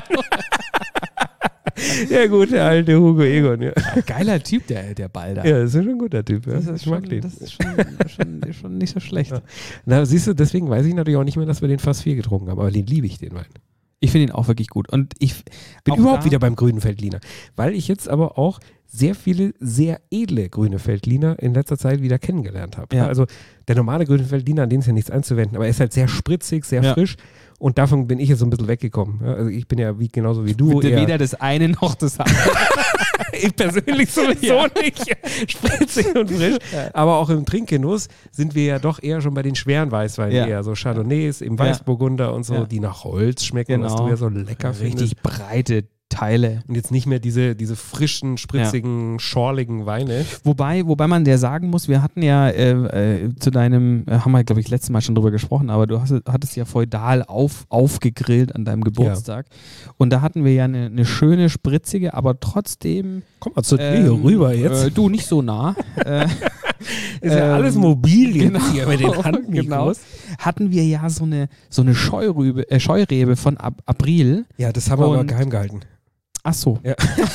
Ja gut, der alte Hugo Egon. Ja, Geiler Typ, der Balder. ja das ist schon ein guter Typ. Ja. Das ist Ich mag schon, den. das ist schon nicht so schlecht. Ja. Na, siehst du, deswegen weiß ich natürlich auch nicht mehr, dass wir den Fass 4 getrunken haben. Aber den liebe ich, den Wein. Ich finde ihn auch wirklich gut. Und ich Bin auch überhaupt da- wieder beim grünen Veltliner. Weil ich jetzt aber auch sehr viele sehr edle grüne Veltliner in letzter Zeit wieder kennengelernt habe. Ja. Also der normale grüne Veltliner, an dem ist ja nichts einzuwenden, aber er ist halt sehr spritzig, sehr Ja. frisch und davon bin ich jetzt so ein bisschen weggekommen. Ja, also ich bin ja genauso wie du. eher- Weder das eine noch das andere. ich persönlich sowieso nicht. Spritzig und frisch. Aber auch im Trinkgenuss sind wir ja doch eher schon bei den schweren Weißweinen, Ja. eher so Chardonnays, im Weißburgunder und so, Ja. die nach Holz schmecken, was Genau. du ja so lecker findest. Richtig breite Teile. Und jetzt nicht mehr diese frischen, spritzigen, schorligen Weine. Wobei man der sagen muss, wir hatten ja zu deinem, haben wir glaube ich letztes Mal schon drüber gesprochen, aber du hattest ja feudal aufgegrillt an deinem Geburtstag. Und da hatten wir ja eine schöne, spritzige, aber trotzdem Komm mal zu mir hier rüber jetzt. du nicht so nah. Ist ja alles mobil jetzt genau, hier mit den Handmikros. genau. Hatten wir ja so eine Scheurebe von April. Ja, das haben wir aber Und- geheim gehalten. Ach so. Ja.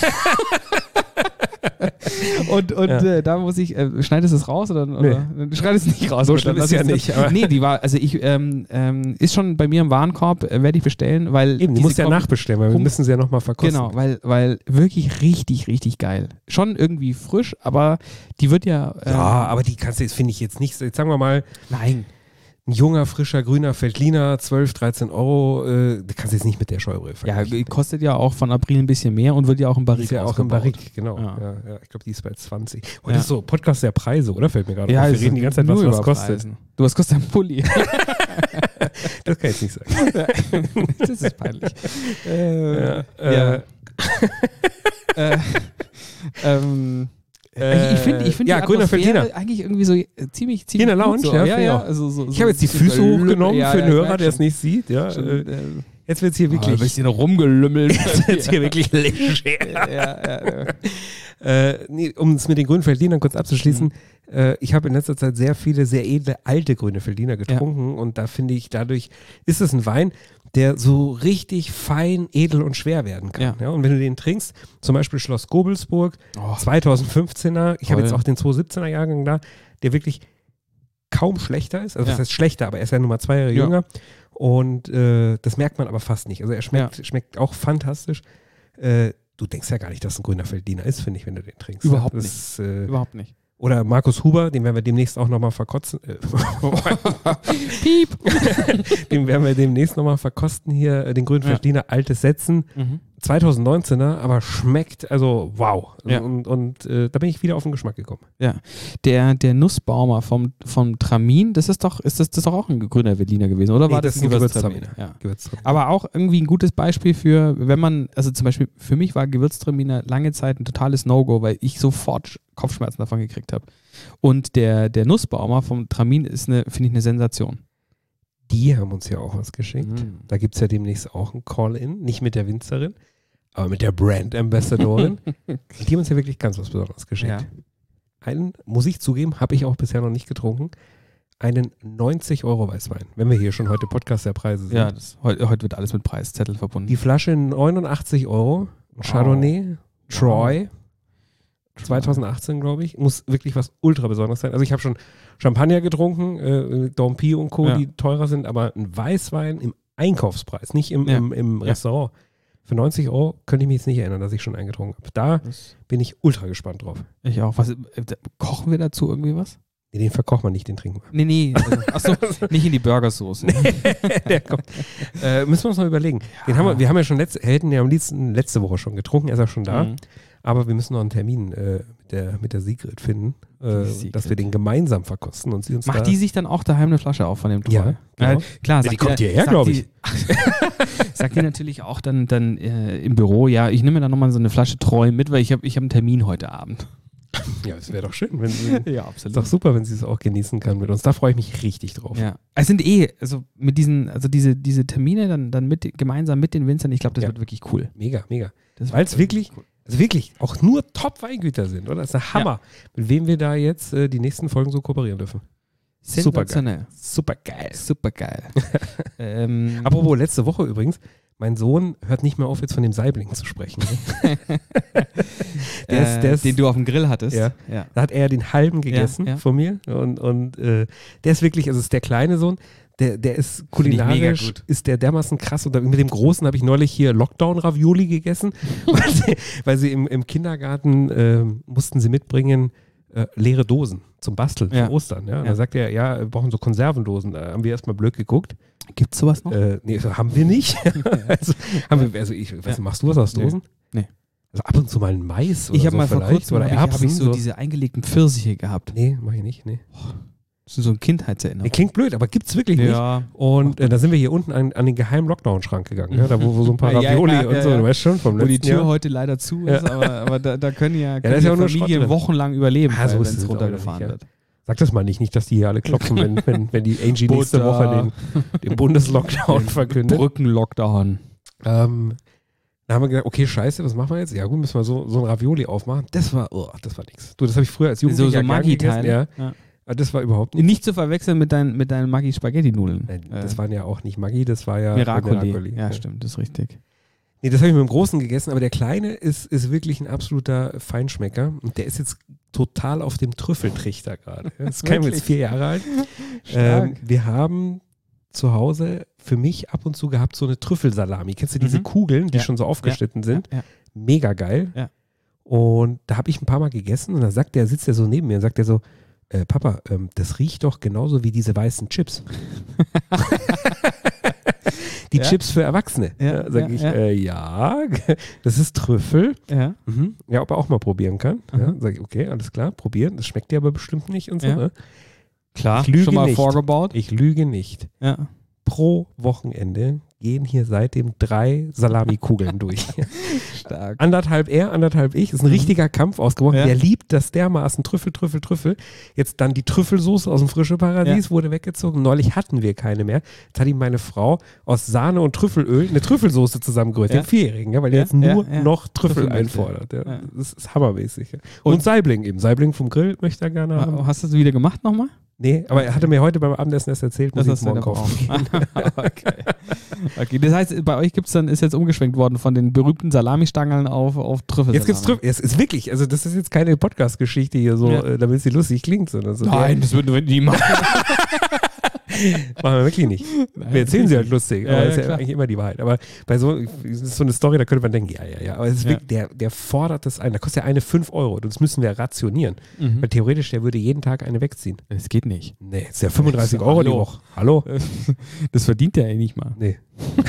und Ja. da muss ich, schneidest du es raus oder schneidest es nicht raus? So Gut, schlimm dann ist ja lass ich nicht, das- aber- Nee, die war, also ich, ist schon bei mir im Warenkorb, werde ich bestellen, weil Eben, die musst du ja kommen- nachbestellen, weil wir müssen sie ja nochmal verkosten. Genau, weil wirklich richtig, richtig geil. Schon irgendwie frisch, aber die wird ja. Ja, aber die kannst du jetzt, finde ich jetzt nicht, jetzt sagen wir mal, Nein. ein junger, frischer, grüner Veltliner, 12, 13 Euro, du kannst jetzt nicht mit der Scheubrille vergleichen. Ja, kostet ja auch von April ein bisschen mehr und wird ja auch im Barrique ist ja auch im Barrique, genau. Ja, ich glaube, die ist bei 20. Und das ist so Podcast der Preise, oder? Fällt mir gerade auf. Wir reden die ganze Zeit, was kostet. Du, was kostet ein Pulli? Das kann ich jetzt nicht sagen. Das ist peinlich. Ich finde ja, grüner Veltliner eigentlich irgendwie so ziemlich hier in der Lounge, so. Ja. Also ich habe jetzt die Füße hochgenommen für den Hörer, der es nicht sieht. Ja. Jetzt wird es hier wirklich... ein bisschen rumgelümmelt. Jetzt wird es hier wirklich leger. Um es mit den grünen Veltlinern kurz abzuschließen, ich habe in letzter Zeit sehr viele, sehr edle, alte grüne Veltliner getrunken und da finde ich, dadurch ist es ein Wein, der so richtig fein, edel und schwer werden kann. Ja. Und wenn du den trinkst, zum Beispiel Schloss Gobelsburg, 2015er, ich habe jetzt auch den 2017er Jahrgang da, der wirklich kaum schlechter ist, also das heißt schlechter, aber er ist ja Nummer 2 Jahre jünger und das merkt man aber fast nicht. Also er schmeckt auch fantastisch. Du denkst ja gar nicht, dass es ein grüner Veltliner ist, finde ich, wenn du den trinkst. Überhaupt nicht. Überhaupt nicht. Oder Markus Huber, den werden wir demnächst auch nochmal verkotzen. Piep! Den werden wir demnächst nochmal verkosten hier, den grünen Veltliner, altes Setzen. 2019er, aber schmeckt, also wow. Ja. Und da bin ich wieder auf den Geschmack gekommen. Ja, der Nussbaumer vom Tramin, das ist doch auch ein grüner Veltliner gewesen, oder? War das ein Gewürztraminer? Ja. Gewürztraminer. Aber auch irgendwie ein gutes Beispiel für, wenn man, also zum Beispiel für mich war Gewürztraminer lange Zeit ein totales No-Go, weil ich sofort Kopfschmerzen davon gekriegt habe. Und der Nussbaumer vom Tramin ist finde ich, eine Sensation. Die haben uns ja auch was geschickt. Da gibt es ja demnächst auch ein Call-In, nicht mit der Winzerin, aber mit der Brand-Ambassadorin. Die haben uns ja wirklich ganz was Besonderes geschickt. Ja. Einen, muss ich zugeben, habe ich auch bisher noch nicht getrunken, einen 90 € Weißwein, wenn wir hier schon heute Podcast der Preise sind. Ja, heute wird alles mit Preiszettel verbunden. Die Flasche 89 €, Chardonnay, Troy, 2018, glaube ich. Muss wirklich was ultra Besonderes sein. Also ich habe schon Champagner getrunken, Dompi und Co., die teurer sind, aber ein Weißwein im Einkaufspreis, nicht im Restaurant. Für 90 € könnte ich mich jetzt nicht erinnern, dass ich schon eingetrunken habe. Da bin ich ultra gespannt drauf. Ich auch. Kochen wir dazu irgendwie was? Nee, den verkocht man nicht, den trinken wir. Nee. Also, achso, nicht in die Burgersoße. Der kommt. Müssen wir uns mal überlegen. Ja. Wir haben ja schon hätten ja am liebsten letzte Woche schon getrunken, er ist ja schon da. Aber wir müssen noch einen Termin mit der Sigrid finden, dass wir den gemeinsam verkosten. Und sie uns macht die sich dann auch daheim eine Flasche auf von dem Treu? Ja, genau. Klar. Die kommt hierher, glaube ich. Sagt die natürlich auch dann im Büro, ja, ich nehme mir dann nochmal so eine Flasche Treu mit, weil ich hab einen Termin heute Abend. Ja, es wäre doch schön, wenn sie. Ja, absolut. Ist doch super, wenn sie es auch genießen kann mit uns. Da freue ich mich richtig drauf. Ja. Es sind also mit diese Termine dann gemeinsam mit den Winzern, ich glaube, das wird wirklich cool. Mega. Weil es wirklich. Cool. Also wirklich auch nur Top-Weingüter sind, oder? Das ist ein Hammer, mit wem wir da jetzt die nächsten Folgen so kooperieren dürfen. Sensationell. Super geil. Apropos letzte Woche übrigens, mein Sohn hört nicht mehr auf, jetzt von dem Saibling zu sprechen. Ne? Den du auf dem Grill hattest. Ja. Da hat er den halben gegessen von mir. Und der ist wirklich, also ist der kleine Sohn, der ist kulinarisch, ist der dermaßen krass. Und mit dem Großen habe ich neulich hier Lockdown-Ravioli gegessen, weil sie im Kindergarten mussten sie mitbringen leere Dosen zum Basteln für Ostern. Ja? Und da sagt er, wir brauchen so Konservendosen. Da haben wir erstmal blöd geguckt. Gibt es sowas noch? Nee, haben wir nicht. Machst du was aus Dosen? Nee. Also ab und zu mal ein Mais oder ich habe so mal vor kurzem oder Erbsen. Hab ich so diese eingelegten Pfirsiche gehabt. Nee, mach ich nicht. Nee. Das ist so ein Kindheitserinnerung. Klingt blöd, aber gibt's wirklich nicht. Und da sind wir hier unten an den geheimen Lockdown-Schrank gegangen, da wo so ein paar Ravioli und so, du weißt schon, vom letzten Jahr. Wo die Tür heute leider zu ist, aber da können ja die Familien wochenlang überleben, wenn es runtergefahren wird. Sag das mal nicht, dass die hier alle klopfen, wenn die Angie nächste Woche den Bundeslockdown verkündet. Brückenlockdown. Da haben wir gedacht, okay, scheiße, was machen wir jetzt? Ja gut, müssen wir so ein Ravioli aufmachen. Das war nix. Du, das habe ich früher als Jugendlicher so Maggi-Teile. Ja. Aber das war überhaupt nicht zu verwechseln mit deinen Maggi-Spaghetti-Nudeln. Nein, das waren ja auch nicht Maggi, das war ja Miracoli. Ja, stimmt, das ist richtig. Nee, das habe ich mit dem Großen gegessen, aber der Kleine ist wirklich ein absoluter Feinschmecker und der ist jetzt total auf dem Trüffeltrichter gerade. Das ist jetzt 4 Jahre alt. Wir haben zu Hause für mich ab und zu gehabt so eine Trüffelsalami. Kennst du diese Kugeln, die schon so aufgeschnitten sind? Ja. Mega geil. Ja. Und da habe ich ein paar Mal gegessen und da sitzt er so neben mir und sagt er so, Papa, das riecht doch genauso wie diese weißen Chips. Die Chips für Erwachsene. Ja, Sag ich, ja, das ist Trüffel. Ja. Ja, ob er auch mal probieren kann. Ja, sag ich, okay, alles klar, probieren. Das schmeckt dir aber bestimmt nicht und so. Ja. Ne? Klar, Ich lüge schon mal nicht. vorgebaut. Ich lüge nicht. Ja. Pro Wochenende gehen hier seitdem 3 Salamikugeln durch. Stark. Anderthalb er, anderthalb ich. Ist ein richtiger Kampf ausgebrochen. Ja. Der liebt das dermaßen. Trüffel, Trüffel, Trüffel. Jetzt dann die Trüffelsoße aus dem Frische Paradies wurde weggezogen. Neulich hatten wir keine mehr. Jetzt hat ihm meine Frau aus Sahne und Trüffelöl eine Trüffelsoße zusammengerührt. Ja. Den 4-Jährigen, ja, weil der Ja, jetzt nur ja. noch Trüffel Trüffel möchte. einfordert. Ja. Ja. Das ist hammermäßig. Ja. Und Saibling eben. Saibling vom Grill möchte er gerne haben. Hast du das wieder gemacht nochmal? Nee, aber er hatte mir heute beim Abendessen erst erzählt, muss ich es morgen kaufen. Okay, das heißt, bei euch ist jetzt umgeschwenkt worden von den berühmten Salamistangeln auf Trüffel. Jetzt gibt's Trüffel. Es ist wirklich, also das ist jetzt keine Podcast-Geschichte hier so, damit sie lustig klingt, sondern so. Nein, das würden wir nie machen. Machen wir wirklich nicht. Wir erzählen sie halt lustig, aber das ist ja eigentlich immer die Wahrheit. Aber bei so, das ist so eine Story, da könnte man denken, ja. Aber es ist wirklich, der fordert das ein. Da kostet ja eine 5 Euro. Das müssen wir rationieren. Weil theoretisch, der würde jeden Tag eine wegziehen. Das geht nicht. Nee, ist ja 35 Euro die Woche. Hallo? Das verdient der nicht mal. Nee.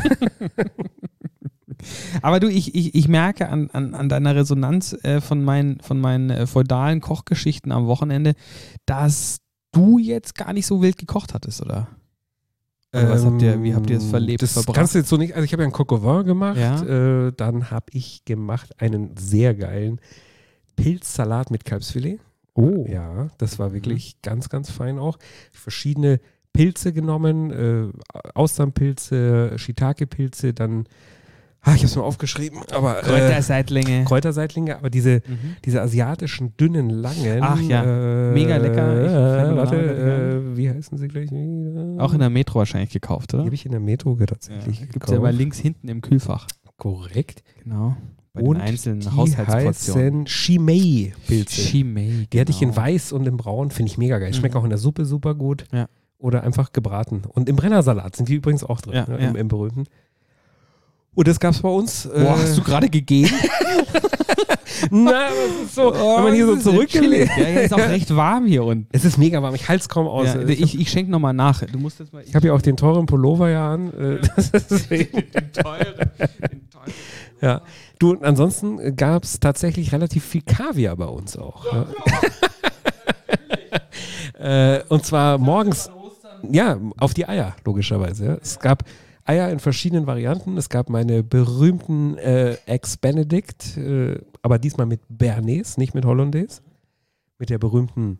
Aber du, ich merke an deiner Resonanz von meinen feudalen Kochgeschichten am Wochenende, dass du jetzt gar nicht so wild gekocht hattest, oder? Oder wie habt ihr es verlebt? Das verbracht? kannst du jetzt so nicht, also ich habe ja einen Coq au vin gemacht, Ja. dann habe ich gemacht einen sehr geilen Pilzsalat mit Kalbsfilet. Oh. Ja, das war wirklich ganz, ganz fein auch. Verschiedene Pilze genommen, Austernpilze, Shiitake-Pilze, dann, ich habe es mal aufgeschrieben, aber Kräuterseitlinge, aber diese asiatischen, dünnen, langen. Ach ja, mega lecker. Wie heißen sie gleich? Auch in der Metro wahrscheinlich gekauft, oder? Die habe ich in der Metro tatsächlich gekauft. Gibt es ja mal links hinten im Kühlfach. Korrekt. Genau. Bei Und den einzelnen die Haushaltsportionen. heißen Shimei-Pilze. Shimei, Die hatte ich in weiß und in braun, finde ich mega geil. Schmeckt auch in der Suppe super gut. Ja. Oder einfach gebraten. Und im Brennersalat sind die übrigens auch drin, im berühmten. Und das gab es bei uns. Boah, hast du gerade gegeben? Na, aber es ist so, wenn man hier so zurückgelegt. Ja, ist auch recht warm hier unten. Es ist mega warm, ich halte es kaum aus. Ja, ich schenke nochmal nach. Du musst jetzt mal. Ich habe ja auch den teuren Pullover ja an. Den teuren. Ja. Du, und ansonsten gab es tatsächlich relativ viel Kaviar bei uns auch. Ja. Und zwar morgens, auf die Eier, logischerweise. Ja. Es gab Eier in verschiedenen Varianten. Es gab meine berühmten Eggs Benedict, aber diesmal mit Bernays, nicht mit Hollandaise. Mit der berühmten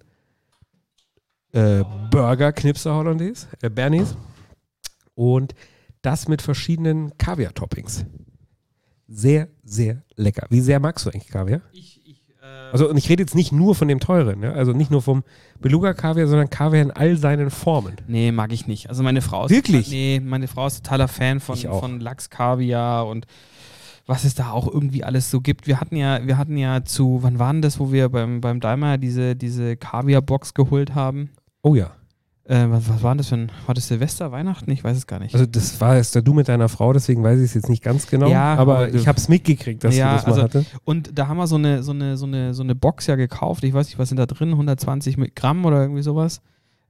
Burger-Knipser Hollandaise, Bernays. Und das mit verschiedenen Kaviar-Toppings. Sehr, sehr lecker. Wie sehr magst du eigentlich Kaviar? Also, und ich rede jetzt nicht nur von dem teuren, ja? Also nicht nur vom Beluga-Kaviar, sondern Kaviar in all seinen Formen. Nee, mag ich nicht. Also meine Frau ist Wirklich? Meine Frau ist totaler Fan von Lachs-Kaviar und was es da auch irgendwie alles so gibt. Wir hatten ja zu, wann war denn das, wo wir beim Daimler diese Kaviar-Box geholt haben? Oh ja. Was war denn das war das Silvester, Weihnachten? Ich weiß es gar nicht. Also das war jetzt du mit deiner Frau, deswegen weiß ich es jetzt nicht ganz genau. Ja, aber ich habe es mitgekriegt, dass du das mal hatte. Und da haben wir so eine Box ja gekauft. Ich weiß nicht, was sind da drin? 120 Gramm oder irgendwie sowas.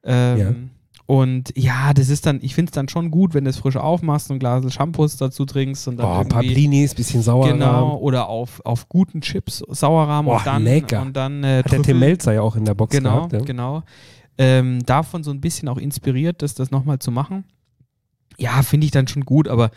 Und ja, das ist dann, ich finde es dann schon gut, wenn du es frisch aufmachst und ein Glas Shampoos dazu trinkst. Und dann ein paar Blinis, bisschen Sauerrahm. Genau, oder auf guten Chips Sauerrahm und dann lecker. Und dann hat der Tim Melzer ja auch in der Box gehabt. Ja. Genau. Davon so ein bisschen auch inspiriert, das nochmal zu machen. Ja, finde ich dann schon gut, aber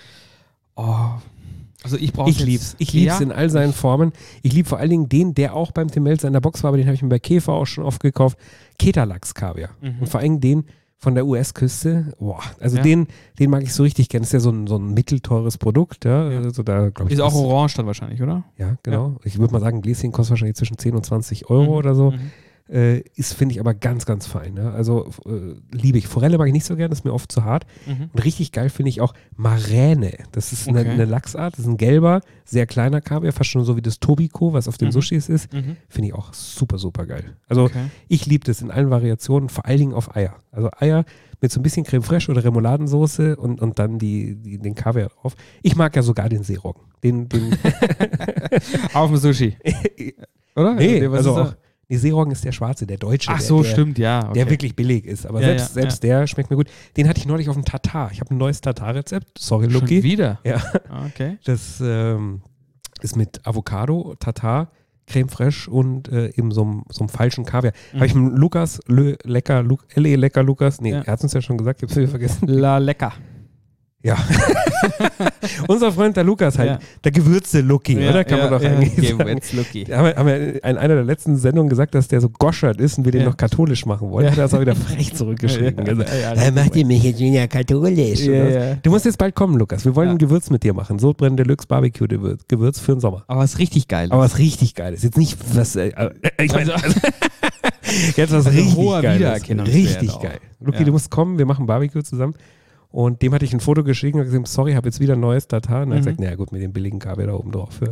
also ich lieb's. Ich lieb's in all seinen Formen. Ich liebe vor allen Dingen den, der auch beim Tim Melzer in der Box war, aber den habe ich mir bei Käfer auch schon oft gekauft. Keterlachs-Kaviar. Und vor allem den von der US-Küste. Den mag ich so richtig gerne. Das ist ja so ein mittelteures Produkt. Ja. Also da, glaub ich, ist auch orange dann wahrscheinlich, oder? Ja, genau. Ja. Ich würde mal sagen, ein Gläschen kostet wahrscheinlich zwischen 10 und 20 Euro oder so. Ist, finde ich, aber ganz, ganz fein. Ne? Also liebe ich. Forelle mag ich nicht so gerne, das ist mir oft zu hart. Und richtig geil finde ich auch Maräne. Das ist eine Lachsart, das ist ein gelber, sehr kleiner Kaviar, fast schon so wie das Tobiko, was auf den Sushis ist. Finde ich auch super, super geil. Also ich liebe das in allen Variationen, vor allen Dingen auf Eier. Also Eier mit so ein bisschen Creme Fraiche oder Remouladensoße und dann den Kaviar drauf. Ich mag ja sogar den Seeroggen. Den auf dem Sushi. Oder? Nee, also auch Nee, Seeroggen ist der schwarze, der deutsche. Ach so, der, stimmt, ja. Okay. Der wirklich billig ist. Aber selbst der schmeckt mir gut. Den hatte ich neulich auf dem Tatar. Ich habe ein neues Tatar-Rezept. Sorry, Lucky. Schon wieder? Ja. Okay. Das ist mit Avocado, Tatar, Creme fraiche und eben so einem falschen Kaviar. Habe ich mit Lukas, Lecker Lukas, nee, er hat es uns ja schon gesagt, ich habe es wieder vergessen. La Lecker. Ja. Unser Freund der Lukas halt, der gewürzte Lucky, oder? Kann man doch eigentlich sagen. Lucky. Haben wir in einer der letzten Sendungen gesagt, dass der so goschert ist und wir den noch katholisch machen wollen. Ja. Da ist er wieder frech zurückgeschrieben. Macht ihr mich jetzt wieder katholisch? Du musst jetzt bald kommen, Lukas. Wir wollen ein Gewürz mit dir machen. Sodbrennen Deluxe Barbecue Gewürz für den Sommer. Aber was richtig geil ist. Aber was richtig geil ist. Jetzt nicht was, ich meine, jetzt was richtig hoher geil ist. Wiedererkennungswert Richtig auch. geil. Lucky, du musst kommen, wir machen Barbecue zusammen. Und dem hatte ich ein Foto geschickt und gesagt, sorry, ich habe jetzt wieder ein neues Tatar. Und er hat gesagt, naja gut, mit dem billigen Kaviar da oben drauf.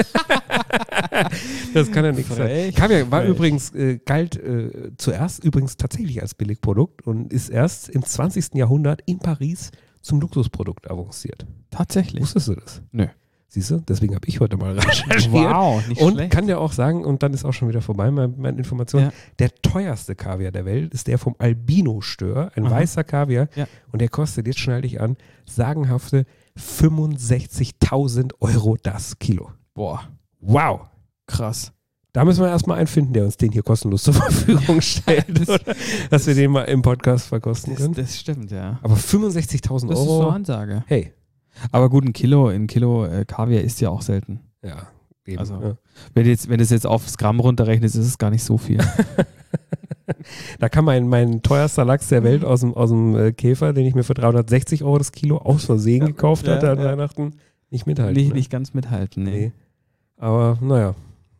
Das kann ja nichts sein. Kaviar war übrigens, galt zuerst übrigens tatsächlich als Billigprodukt und ist erst im 20. Jahrhundert in Paris zum Luxusprodukt avanciert. Tatsächlich. Wusstest du das? Nö. Siehst du? Deswegen habe ich heute mal recherchiert. Wow, nicht und schlecht. kann dir auch sagen, und dann ist auch schon wieder vorbei, meine Information, der teuerste Kaviar der Welt ist der vom Albino-Stör, ein weißer Kaviar. Ja. Und der kostet, jetzt schnall dich an, sagenhafte 65.000 € das Kilo. Boah. Wow. Krass. Da müssen wir erstmal einen finden, der uns den hier kostenlos zur Verfügung stellt. Dass wir den mal im Podcast verkosten können. Das stimmt, ja. Aber 65.000 €. Das ist so eine Ansage. Hey. Aber gut, ein Kilo Kaviar ist ja auch selten. Ja, eben. Also, ja. Wenn du das jetzt aufs Gramm runterrechnest, ist es gar nicht so viel. Da kann mein teuerster Lachs der Welt aus dem Käfer, den ich mir für 360 € das Kilo aus Versehen gekauft hatte an Weihnachten, nicht mithalten. Nicht ganz mithalten, nee. Aber naja,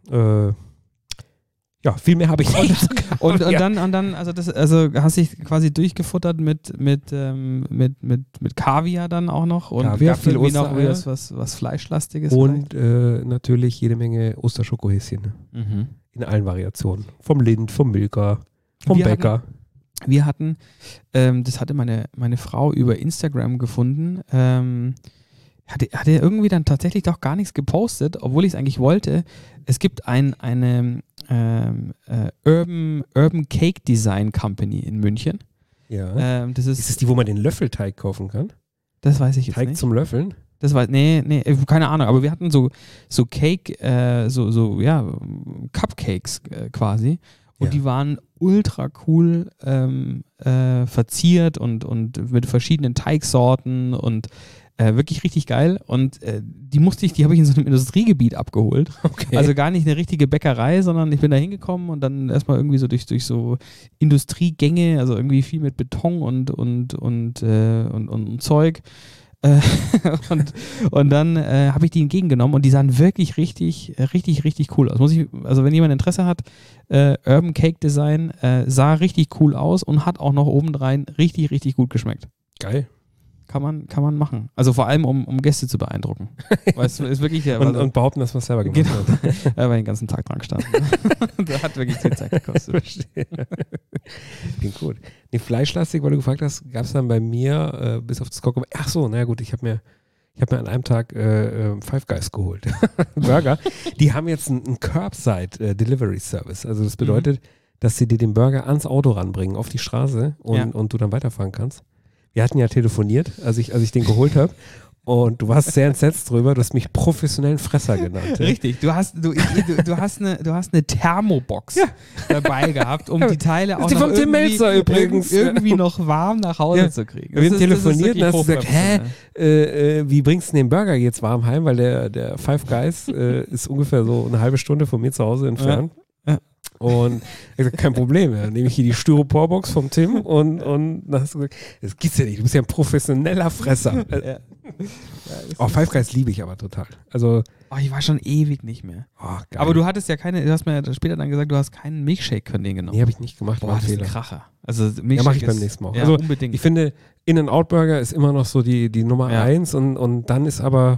ja, viel mehr habe ich nicht. Und dann, also hast dich quasi durchgefuttert mit Kaviar dann auch noch. Und Kaviar, viel irgendwie noch Ostereier. was Fleischlastiges. Und natürlich jede Menge Osterschokohäschen. Ne? Mhm. In allen Variationen. Vom Lind, vom Milka, vom Bäcker. Wir hatten, das hatte meine Frau über Instagram gefunden, hat er irgendwie dann tatsächlich doch gar nichts gepostet, obwohl ich es eigentlich wollte. Es gibt eine Urban Cake Design Company in München. Ja. Das ist es die, wo man den Löffelteig kaufen kann? Das weiß ich jetzt Teig nicht. zum Löffeln? Das war, nee, keine Ahnung, aber wir hatten so Cake, Cupcakes quasi. Und die waren ultra cool verziert und mit verschiedenen Teigsorten und wirklich richtig geil. Und die habe ich in so einem Industriegebiet abgeholt. Okay. Also gar nicht eine richtige Bäckerei, sondern ich bin da hingekommen und dann erstmal irgendwie so durch so Industriegänge, also irgendwie viel mit Beton und Zeug. Und dann habe ich die entgegengenommen und die sahen wirklich richtig cool aus. Also wenn jemand Interesse hat, Urban Cake Design sah richtig cool aus und hat auch noch obendrein richtig gut geschmeckt. Geil. Kann man machen. Also vor allem, um Gäste zu beeindrucken. Weißt du, ist wirklich und behaupten, dass man es selber gemacht hat. Weil den ganzen Tag dran gestanden. Der hat wirklich viel Zeit gekostet. Klingt gut. Nee, fleischlastig, weil du gefragt hast, gab es dann bei mir bis auf das Kochen. Ach so, naja gut, ich hab mir an einem Tag Five Guys geholt. Burger. Die haben jetzt einen Curbside Delivery Service. Also das bedeutet, dass sie dir den Burger ans Auto ranbringen, auf die Straße und du dann weiterfahren kannst. Wir hatten ja telefoniert, als ich den geholt habe. Und du warst sehr entsetzt drüber. Du hast mich professionellen Fresser genannt. Richtig. Du hast eine Thermobox dabei gehabt, um die Teile auch noch vom Tim Melzer übrigens irgendwie noch warm nach Hause zu kriegen. Wir haben telefoniert und hast gesagt, wie bringst du den Burger jetzt warm heim? Weil der Five Guys ist ungefähr so eine halbe Stunde von mir zu Hause entfernt. Ja. Und ich gesagt, kein Problem, dann nehme ich hier die Styroporbox vom Tim und dann hast du gesagt, das gibt's ja nicht, du bist ja ein professioneller Fresser. Five Guys liebe ich aber total. Also ich war schon ewig nicht mehr. Geil. Aber du hattest ja du hast mir später dann gesagt, du hast keinen Milkshake von denen genommen. Nee, habe ich nicht gemacht. Boah, das ist ein Kracher. Also Milkshake mache ich beim nächsten Mal auch. Ja, also unbedingt. Ich finde, In-N-Out-Burger ist immer noch so die Nummer 1 und dann ist aber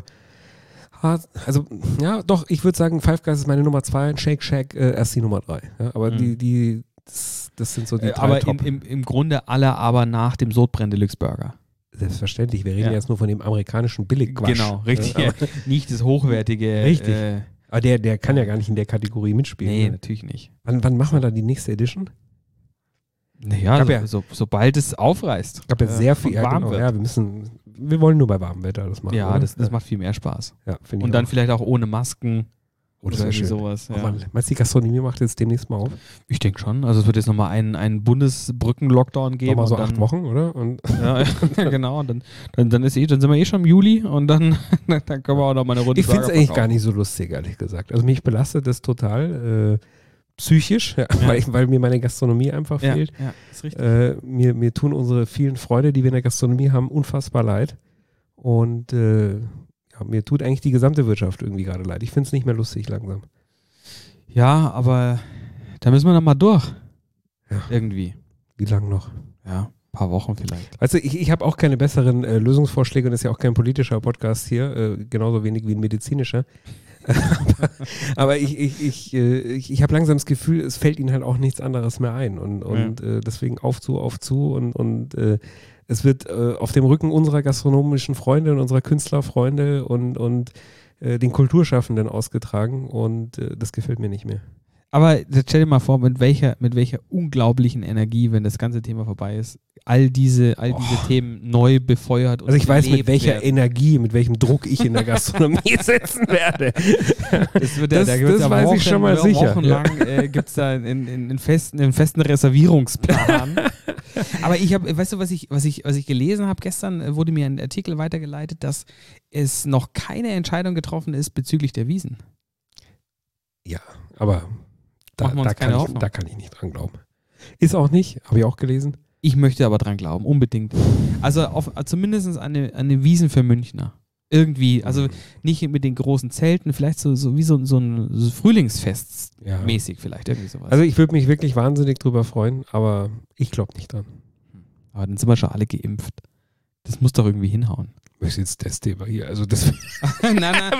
ich würde sagen, Five Guys ist meine Nummer 2, Shake Shack erst die Nummer 3. Ja, aber das sind so die drei aber Top. im Grunde alle aber nach dem Sodbrennen Deluxe Burger. Selbstverständlich, wir reden jetzt nur von dem amerikanischen Billigquatsch. Genau, richtig. Nicht das hochwertige. Richtig. Aber der kann ja gar nicht in der Kategorie mitspielen. Nee, ne? natürlich nicht. Wann machen wir da die nächste Edition? Naja, sobald es aufreißt. Ich glaube, sehr viel. warm Genau, wird. wir wollen nur bei warmem Wetter das machen. Ja, oder? das macht viel mehr Spaß. Ja, finde ich Und dann auch. vielleicht auch ohne Masken Das oder wäre irgendwie schön. sowas. Oh Ja. Mann, meinst du, die Gastronomie macht jetzt demnächst mal auf? Ich denke schon. Also es wird jetzt nochmal einen Bundesbrücken-Lockdown geben. Nochmal so und 8 dann, Wochen, oder? Und Ja, genau. Und dann sind wir eh schon im Juli und dann können wir auch noch mal eine Runde ich finde es Burger eigentlich verkaufen. gar nicht so lustig, ehrlich gesagt. Also mich belastet das total psychisch, weil mir meine Gastronomie einfach fehlt. Ja, ist richtig. Mir tun unsere vielen Freunde, die wir in der Gastronomie haben, unfassbar leid. Und mir tut eigentlich die gesamte Wirtschaft irgendwie gerade leid. Ich finde es nicht mehr lustig langsam. Ja, aber da müssen wir noch mal durch. Ja. Irgendwie. Wie lange noch? Ja, ein paar Wochen vielleicht. Also ich habe auch keine besseren Lösungsvorschläge und das ist ja auch kein politischer Podcast hier, genauso wenig wie ein medizinischer. aber ich habe langsam das Gefühl, es fällt ihnen halt auch nichts anderes mehr ein und deswegen auf zu und es wird auf dem Rücken unserer gastronomischen Freunde und unserer Künstlerfreunde und den Kulturschaffenden ausgetragen und das gefällt mir nicht mehr. Aber jetzt stell dir mal vor, mit welcher unglaublichen Energie, wenn das ganze Thema vorbei ist, all diese Themen neu befeuert und Also ich weiß, mit gelebt welcher werden. Energie, mit welchem Druck ich in der Gastronomie sitzen werde. Das wird Das weiß ich schon mal sicher. Wochenlang gibt es da einen festen Reservierungsplan. Aber weißt du, was ich gelesen habe gestern, wurde mir ein Artikel weitergeleitet, dass es noch keine Entscheidung getroffen ist bezüglich der Wiesn. Ja, aber Machen wir uns keine Hoffnung. da kann ich nicht dran glauben. Ist auch nicht, habe ich auch gelesen. Ich möchte aber dran glauben, unbedingt. Also zumindest eine Wiesn für Münchner. Irgendwie, also nicht mit den großen Zelten, vielleicht so wie so ein Frühlingsfest mäßig vielleicht, irgendwie sowas. Also ich würde mich wirklich wahnsinnig drüber freuen, aber ich glaube nicht dran. Aber dann sind wir schon alle geimpft. Das muss doch irgendwie hinhauen. Was ist jetzt das Thema hier? Also das nein,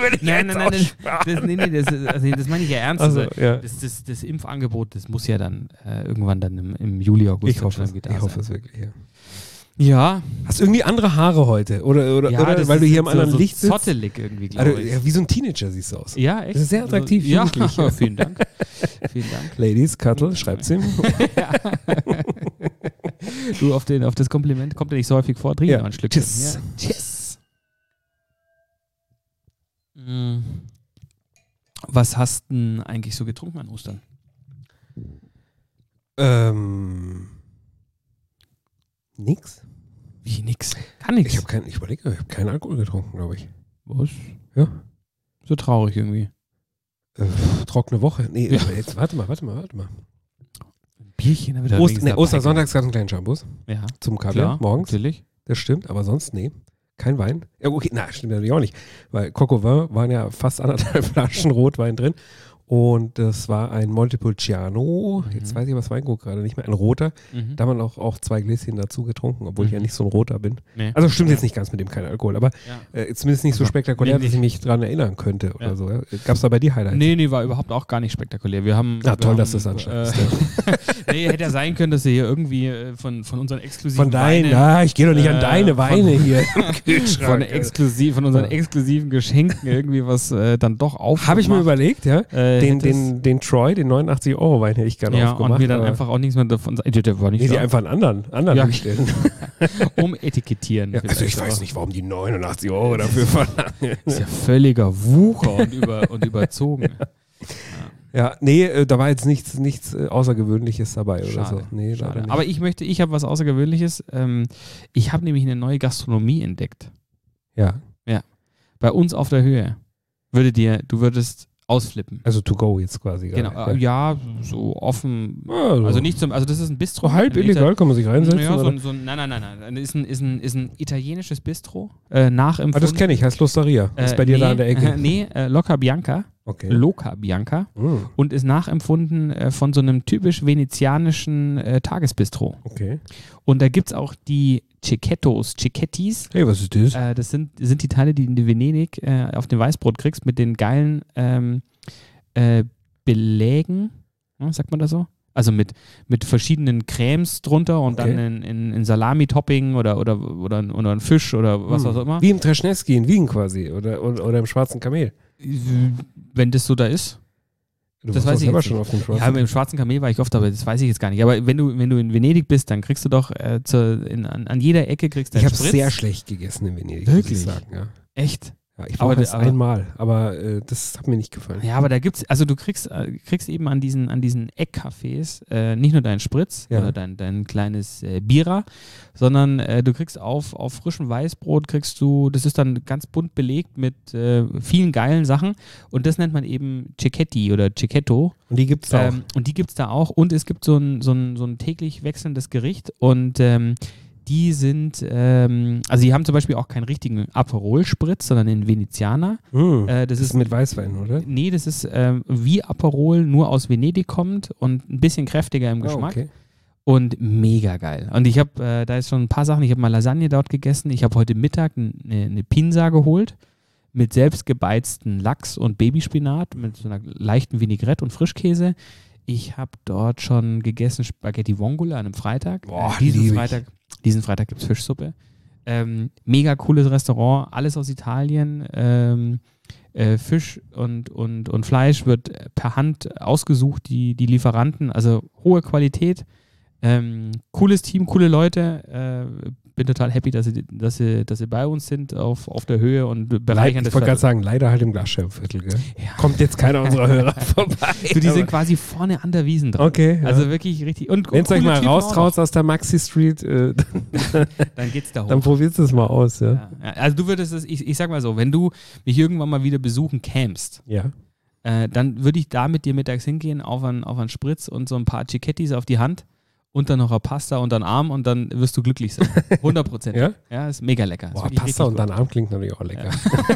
das meine ich ja ernst. Also, Also, ja. das Impfangebot, das muss ja dann irgendwann dann im Juli, August Ich hoffe sein. es wirklich, ja. Ja. Hast du irgendwie andere Haare heute? Oder das weil du ist hier im anderen so Licht sitzt? zottelig irgendwie, glaube Also, ich. ja, wie so ein Teenager siehst du aus. Ja, echt? Das ist sehr attraktiv, Ja, jugendlich. vielen Dank. Vielen Dank. Ladies, Kattel, schreibt's ihm. Du, auf das Kompliment kommt ja nicht so häufig vor. Trink Ja. noch ein Stück. Tschüss. Ja. Tschüss. Was hast du denn eigentlich so getrunken an Ostern? Nix. Wie nix? Kann nix. Ich habe keinen Alkohol getrunken, glaube ich. Was? Ja. So traurig irgendwie. Trockene Woche. Nee, Ja. aber jetzt warte mal. Ein Bierchen. Da wird Ostersonntags gab es einen kleinen Shampoos Ja, zum Kaffee klar. morgens. Natürlich. Das stimmt, aber sonst, nee. Kein Wein. Ja, okay, stimmt natürlich auch nicht. Weil Coq au Vin waren ja fast 1,5 Flaschen Rotwein drin. Und das war ein Montepulciano. Jetzt weiß ich, was Weingut gerade nicht mehr. Ein roter. Mhm. Da haben wir auch 2 Gläschen dazu getrunken, obwohl ich ja nicht so ein roter bin. Nee. Also stimmt jetzt nicht ganz mit dem kein Alkohol, aber zumindest nicht so Also, spektakulär, nee, dass ich mich dran erinnern könnte oder so. Ja? Gab es da bei dir Highlights? Nee, war überhaupt auch gar nicht spektakulär. Wir haben. Na toll, wir dass haben, das anscheinend nee, hätte ja sein können, dass ihr hier irgendwie von unseren exklusiven Von deinen, Weinen, ich gehe doch nicht an deine Weine hier im Kühlschrank. von unseren exklusiven Geschenken irgendwie was dann doch aufgemacht. Habe ich mir überlegt, ja. hättest- Den Troy, den 89-Euro-Wein hätte ich gerne Ja, aufgemacht. und mir dann aber- einfach auch nichts mehr davon sagen. Der war nicht Nee, die da. einfach einen anderen Ja. hinstellen. Umetikettieren. Ja, also ich weiß nicht, warum die 89 Euro dafür verlangen. Das ist ja völliger Wucher und überzogen. Ja, nee, da war jetzt nichts Außergewöhnliches dabei oder Schade. so. Nee, leider Schade. nicht. Aber ich habe was Außergewöhnliches. Ich habe nämlich eine neue Gastronomie entdeckt. Ja, Bei uns auf der Höhe. Du würdest ausflippen. also to go jetzt quasi. Genau, gerade. ja, so offen. Also, Also nicht also das ist ein Bistro. so halb Ein illegal, kann man sich reinsetzen. Ja, oder? nein. Ist ein italienisches Bistro. Nachempfunden. Das kenne ich, heißt Losteria. Ist bei dir da an der Ecke. Nee, Loca Bianca. Okay. Loca Bianca. Mm, Und ist nachempfunden von so einem typisch venezianischen Tagesbistro. okay. Und da gibt es auch die Cecchettis. Hey, was ist das? Das sind die Teile, die du in Venedig auf dem Weißbrot kriegst, mit den geilen Belägen. Ja, sagt man das so? Also mit verschiedenen Cremes drunter und Okay. dann in Salami-Topping oder ein Fisch oder was auch immer. Wie im Treschneski in Wien quasi oder im Schwarzen Kamel. Wenn das so da ist. Du Das warst weiß doch ich selber jetzt schon auf dem Ja, Schwarzen. mit dem Schwarzen Kamel war ich oft, aber das weiß ich jetzt gar nicht. Aber wenn du in Venedig bist, dann kriegst du doch an jeder Ecke kriegst du Ich einen habe Spritz. sehr schlecht gegessen in Venedig, muss Wirklich? ich sagen. Ja. Echt? Ja, ich war erst einmal, aber das hat mir nicht gefallen. Ja, aber da gibt's, also du kriegst eben an diesen Eckcafés nicht nur deinen Spritz oder dein kleines Bira, sondern du kriegst auf frischem Weißbrot das ist dann ganz bunt belegt mit vielen geilen Sachen und das nennt man eben Cecchetti oder Cecchetto. Und die gibt's auch. Und die gibt's da auch und es gibt so ein täglich wechselndes Gericht und die sind, also die haben zum Beispiel auch keinen richtigen Aperol-Spritz, sondern den Venezianer. Das ist mit Weißwein, oder? Nee, das ist wie Aperol, nur aus Venedig kommt und ein bisschen kräftiger im Geschmack. Okay. Und mega geil. Und ich habe, da ist schon ein paar Sachen, ich habe mal Lasagne dort gegessen. Ich habe heute Mittag eine Pinsa geholt mit selbstgebeizten Lachs und Babyspinat, mit so einer leichten Vinaigrette und Frischkäse. Ich habe dort schon gegessen Spaghetti Vongole an einem Freitag. Boah, Diesen Freitag gibt es Fischsuppe. Mega cooles Restaurant, alles aus Italien. Fisch und Fleisch wird per Hand ausgesucht, die Lieferanten, also hohe Qualität. Cooles Team, coole Leute. Bin total happy, dass sie bei uns sind auf der Höhe und bereichern das. Ich wollte gerade sagen, leider halt im Glasscherbenviertel, gell? Ja. Kommt jetzt keiner unserer Hörer vorbei. Die sind quasi vorne an der Wiesn dran. Okay. Ja. Also wirklich richtig. Und wenn es euch coole mal Typen raustraut aus der Maxi Street, dann geht's da hoch. dann probiert es mal aus, ja. Ja. Also du würdest es, ich sag mal so, wenn du mich irgendwann mal wieder besuchen kämst, Ja. dann würde ich da mit dir mittags hingehen auf einen Spritz und so ein paar Cicchettis auf die Hand und dann noch eine Pasta und dann Arm und dann wirst du glücklich sein. 100%. Ja? Ja, ist mega lecker. Boah, Pasta und dann Arm klingt natürlich auch lecker.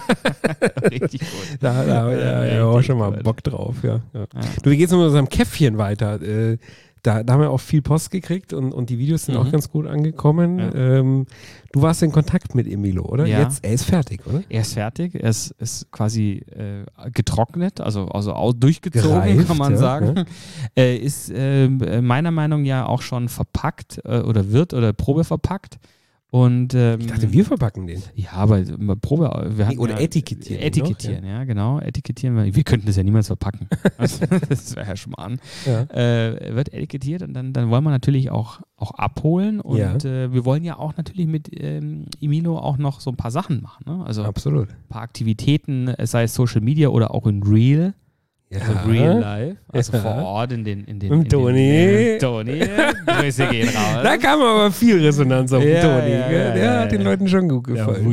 Ja. Richtig gut. Da habe ich auch schon mal Bock drauf, ja. Du, wie geht's mit unserem Käffchen weiter? Da haben wir auch viel Post gekriegt und die Videos sind auch ganz gut angekommen. Ja. Du warst in Kontakt mit Emilo, oder? Ja. Jetzt, er ist fertig, oder? Er ist fertig, er ist quasi getrocknet, also durchgezogen, Gereift, kann man ja, sagen. Er ist meiner Meinung nach auch schon verpackt oder probeverpackt. Und, Ich dachte, wir verpacken den. Ja, aber Probe. Wir hatten oder etikettieren. Etikettieren, ja, genau. Etikettieren. Wir könnten das ja niemals verpacken. Also, das wäre ja schon mal an. Ja. Wird etikettiert und dann wollen wir natürlich auch abholen. Und wir wollen ja auch natürlich mit Emilo auch noch so ein paar Sachen machen. Ne? Also Absolut. ein paar Aktivitäten, sei es Social Media oder auch in Real. Ja. Also Real Life, also vor Ort in den Toni. Toni, Grüße gehen raus. Da kam aber viel Resonanz auf den Toni. Ja, Der hat den Leuten schon gut gefallen.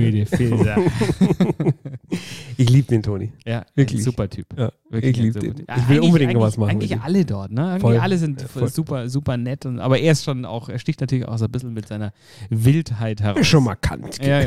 Ich liebe den Toni. Ja, Wirklich. super Typ. Ja, Wirklich ich liebe ein den. super Typ. Ich will unbedingt noch Eigentlich- was machen. Eigentlich mit ihm. alle dort, ne? Irgendwie Voll. alle sind Voll. super, super nett. Aber er ist schon auch, er sticht natürlich auch so ein bisschen mit seiner Wildheit heraus. Ist schon markant. Ja.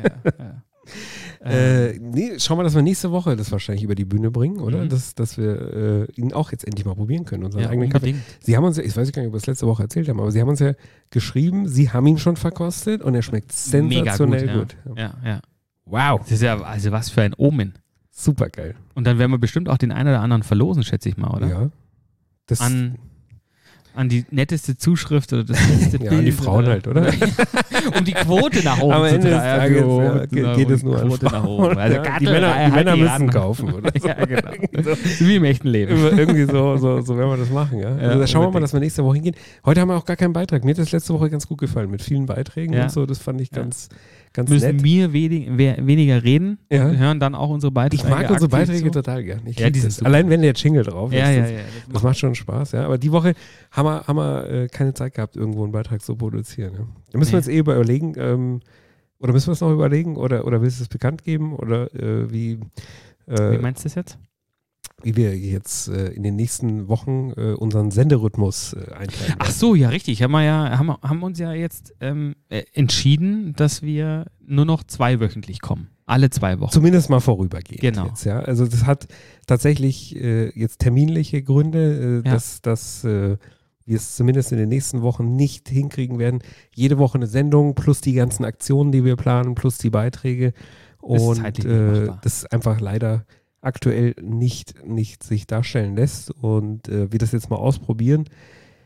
Nee, schauen wir, dass wir nächste Woche das wahrscheinlich über die Bühne bringen, oder? Mhm. Dass wir ihn auch jetzt endlich mal probieren können, unseren Ja, eigenen Kaffee. unbedingt. Sie haben uns ja, ich weiß gar nicht, ob wir es letzte Woche erzählt haben, aber Sie haben uns ja geschrieben, Sie haben ihn schon verkostet und er schmeckt sensationell Mega gut. Ja. Wow. Das ist ja, also was für ein Omen. Super geil. Und dann werden wir bestimmt auch den einen oder anderen verlosen, schätze ich mal, oder? Ja. Das, An die netteste Zuschrift oder das letzte ja, Bild. an die Frauen halt, oder? Um die Quote nach oben Am zu Ende des Tages treiben. geht es nur an Quote nach Frauen. oben. Also Ja, die Männer müssen kaufen, oder? Ja, genau. So wie im echten Leben. Irgendwie so werden wir das machen, ja. Also da schauen wir mal, dass wir nächste Woche hingehen. Heute haben wir auch gar keinen Beitrag. Mir hat das letzte Woche ganz gut gefallen, mit vielen Beiträgen und so. Das fand ich ganz Müssen nett. wir weniger reden Ja. und hören dann auch unsere Beiträge. Ich mag unsere aktiv Beiträge zu. total gern. Ich Ja, lieb die sind das. super. Allein wenn der Jingle drauf ist. Ja. Das macht schon Spaß, ja. Aber die Woche haben wir keine Zeit gehabt, irgendwo einen Beitrag zu produzieren. Ja. Da müssen wir uns überlegen, oder müssen wir es noch überlegen, oder willst du es bekannt geben? Oder wie meinst du das jetzt? wie wir jetzt in den nächsten Wochen unseren Senderhythmus einteilen. Ach so, ja, richtig. Haben uns ja jetzt entschieden, dass wir nur noch 2-wöchentlich kommen. Alle 2 Wochen. Zumindest mal vorübergehend. Genau. Jetzt, ja. Also das hat tatsächlich jetzt terminliche Gründe, dass wir es zumindest in den nächsten Wochen nicht hinkriegen werden. Jede Woche eine Sendung plus die ganzen Aktionen, die wir planen, plus die Beiträge. Das ist Und zeitlich nicht machbar. das einfach leider aktuell nicht sich darstellen lässt. Und wir das jetzt mal ausprobieren.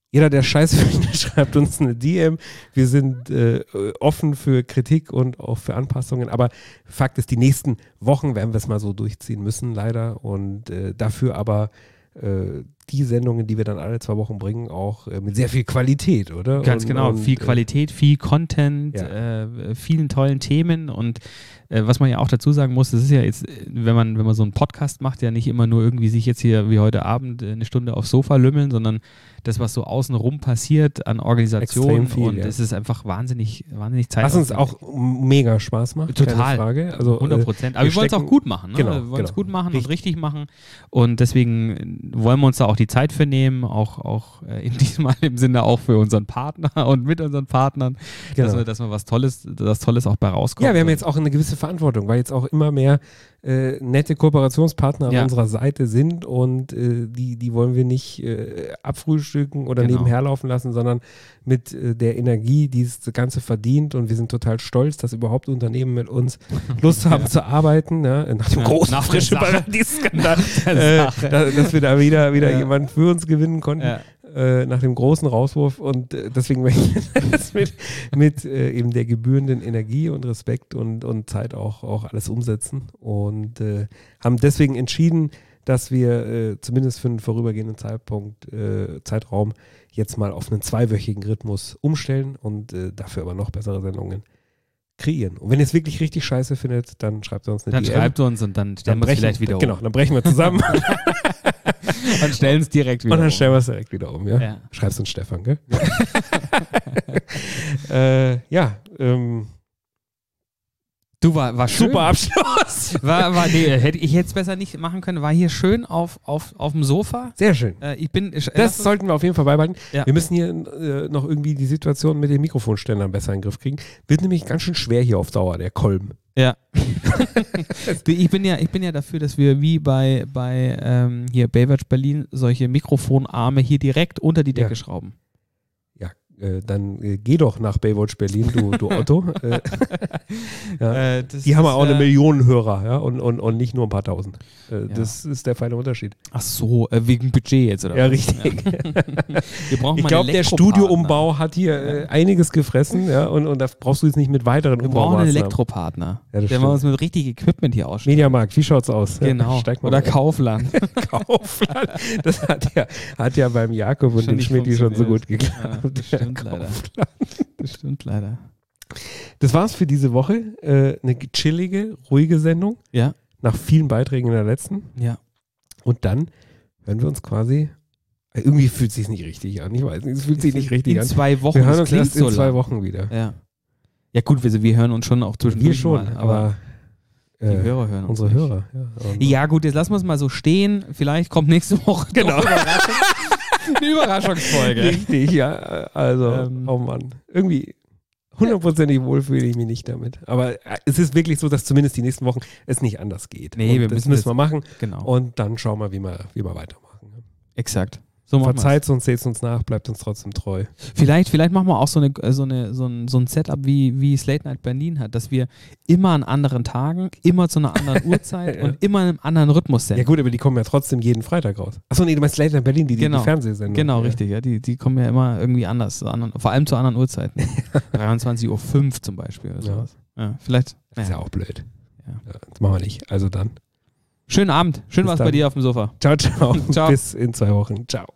Jeder, der Scheiße findet, schreibt uns eine DM. Wir sind offen für Kritik und auch für Anpassungen. Aber Fakt ist, die nächsten Wochen werden wir es mal so durchziehen müssen, leider. Und dafür aber die Sendungen, die wir dann alle 2 Wochen bringen, auch mit sehr viel Qualität, oder? Ganz genau, viel Qualität, viel Content, vielen tollen Themen und was man ja auch dazu sagen muss, das ist ja jetzt, wenn man so einen Podcast macht, ja nicht immer nur irgendwie sich jetzt hier wie heute Abend eine Stunde aufs Sofa lümmeln, sondern das, was so außenrum passiert an Organisation und es ist einfach wahnsinnig Zeit. Was uns auch mega Spaß macht, total, keine Frage. Also 100%. Aber wir wollen es auch gut machen, ne? Genau, wir wollen es gut machen und richtig machen und deswegen wollen wir uns da auch die Zeit für nehmen, auch in diesem Mal im Sinne auch für unseren Partner und mit unseren Partnern, dass wir was Tolles auch bei rauskommt. Ja, wir haben jetzt auch eine gewisse Verantwortung, weil jetzt auch immer mehr nette Kooperationspartner an unserer Seite sind und die wollen wir nicht abfrühstücken oder nebenher laufen lassen, sondern mit der Energie, die das Ganze verdient und wir sind total stolz, dass überhaupt Unternehmen mit uns Lust haben zu arbeiten, ne? Nach dem großen frische Paradies-Skandal, dass wir da wieder jemanden für uns gewinnen konnten. Ja. Nach dem großen Rauswurf und deswegen möchte ich das mit eben der gebührenden Energie und Respekt und Zeit auch alles umsetzen und haben deswegen entschieden, dass wir zumindest für einen vorübergehenden Zeitraum jetzt mal auf einen 2-wöchigen Rhythmus umstellen und dafür aber noch bessere Sendungen kreieren. Und wenn ihr es wirklich richtig scheiße findet, dann schreibt uns eine DM. Dann schreibt uns und dann stellen wir es vielleicht wieder um. Genau, dann brechen wir zusammen. Und stellen es direkt wieder um. Und dann stellen wir es direkt wieder um, ja. Schreib's uns Stefan, gell? Du, war schön. Super Abschluss. Ich hätte es besser nicht machen können. War hier schön auf dem Sofa. Sehr schön. Das sollten wir auf jeden Fall beibehalten. Ja. Wir müssen hier noch irgendwie die Situation mit den Mikrofonständern besser in den Griff kriegen. Wird nämlich ganz schön schwer hier auf Dauer, der Kolben. Ja. Ich bin ja dafür, dass wir wie bei hier Baywatch Berlin solche Mikrofonarme hier direkt unter die Decke schrauben. Dann geh doch nach Baywatch Berlin, du Otto. Die haben auch 1 Million Hörer, ja, und nicht nur ein paar tausend. Das ist der feine Unterschied. Ach so, wegen Budget jetzt, oder? Ja, richtig. Wir brauchen ich glaube, der Studioumbau hat hier einiges gefressen, ja, und da brauchst du jetzt nicht mit weiteren Umbaumaßnahmen. Wir brauchen einen Elektropartner, der uns mit richtig Equipment hier ausstattet. Mediamarkt, wie schaut's aus? Genau. Oder Kaufland. Kaufland. Das hat ja beim Jakob und dem Schmidti schon so gut geklappt. Ja, das stimmt leider. Das war's für diese Woche. Eine chillige, ruhige Sendung. Ja. Nach vielen Beiträgen in der letzten. Ja. Und dann hören wir uns quasi. Irgendwie fühlt es sich nicht richtig an. Ich weiß nicht, es fühlt sich nicht richtig an. In 2 Wochen. Wir hören uns erst in 2 Wochen wieder. Ja. Ja, gut, wir hören uns schon auch zwischendurch. Wir schon, mal, aber die Hörer hören uns. Unsere nicht. Hörer, ja. Gut, jetzt lassen wir es mal so stehen. Vielleicht kommt nächste Woche genau. Eine Überraschungsfolge. Richtig, ja. Also, oh Mann. Irgendwie 100%ig wohl fühle ich mich nicht damit. Aber es ist wirklich so, dass zumindest die nächsten Wochen es nicht anders geht. Nee, das müssen wir machen. Genau. Und dann schauen wir, wie wir weitermachen. Exakt. So verzeiht uns, seht uns nach, bleibt uns trotzdem treu. Vielleicht machen wir auch so ein Setup, wie Late Night Berlin hat, dass wir immer an anderen Tagen, immer zu einer anderen Uhrzeit und immer in einem anderen Rhythmus senden. Ja gut, aber die kommen ja trotzdem jeden Freitag raus. Achso, nee, du meinst Late Night Berlin, die Fernsehsendung. Genau, richtig. Ja, die kommen ja immer irgendwie anders, vor allem zu anderen Uhrzeiten. 23:05 Uhr zum Beispiel oder sowas. Ja, vielleicht. Das ist ja auch blöd. Ja. Das machen wir nicht. Also dann. Schönen Abend. Schön war's bei dir auf dem Sofa. Ciao, ciao. Ciao. Bis in 2 Wochen. Ciao.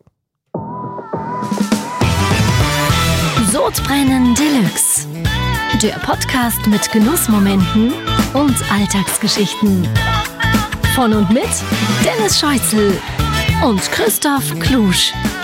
Sodbrennen Deluxe. Der Podcast mit Genussmomenten und Alltagsgeschichten. Von und mit Dennis Scheuzel und Christoph Klusch.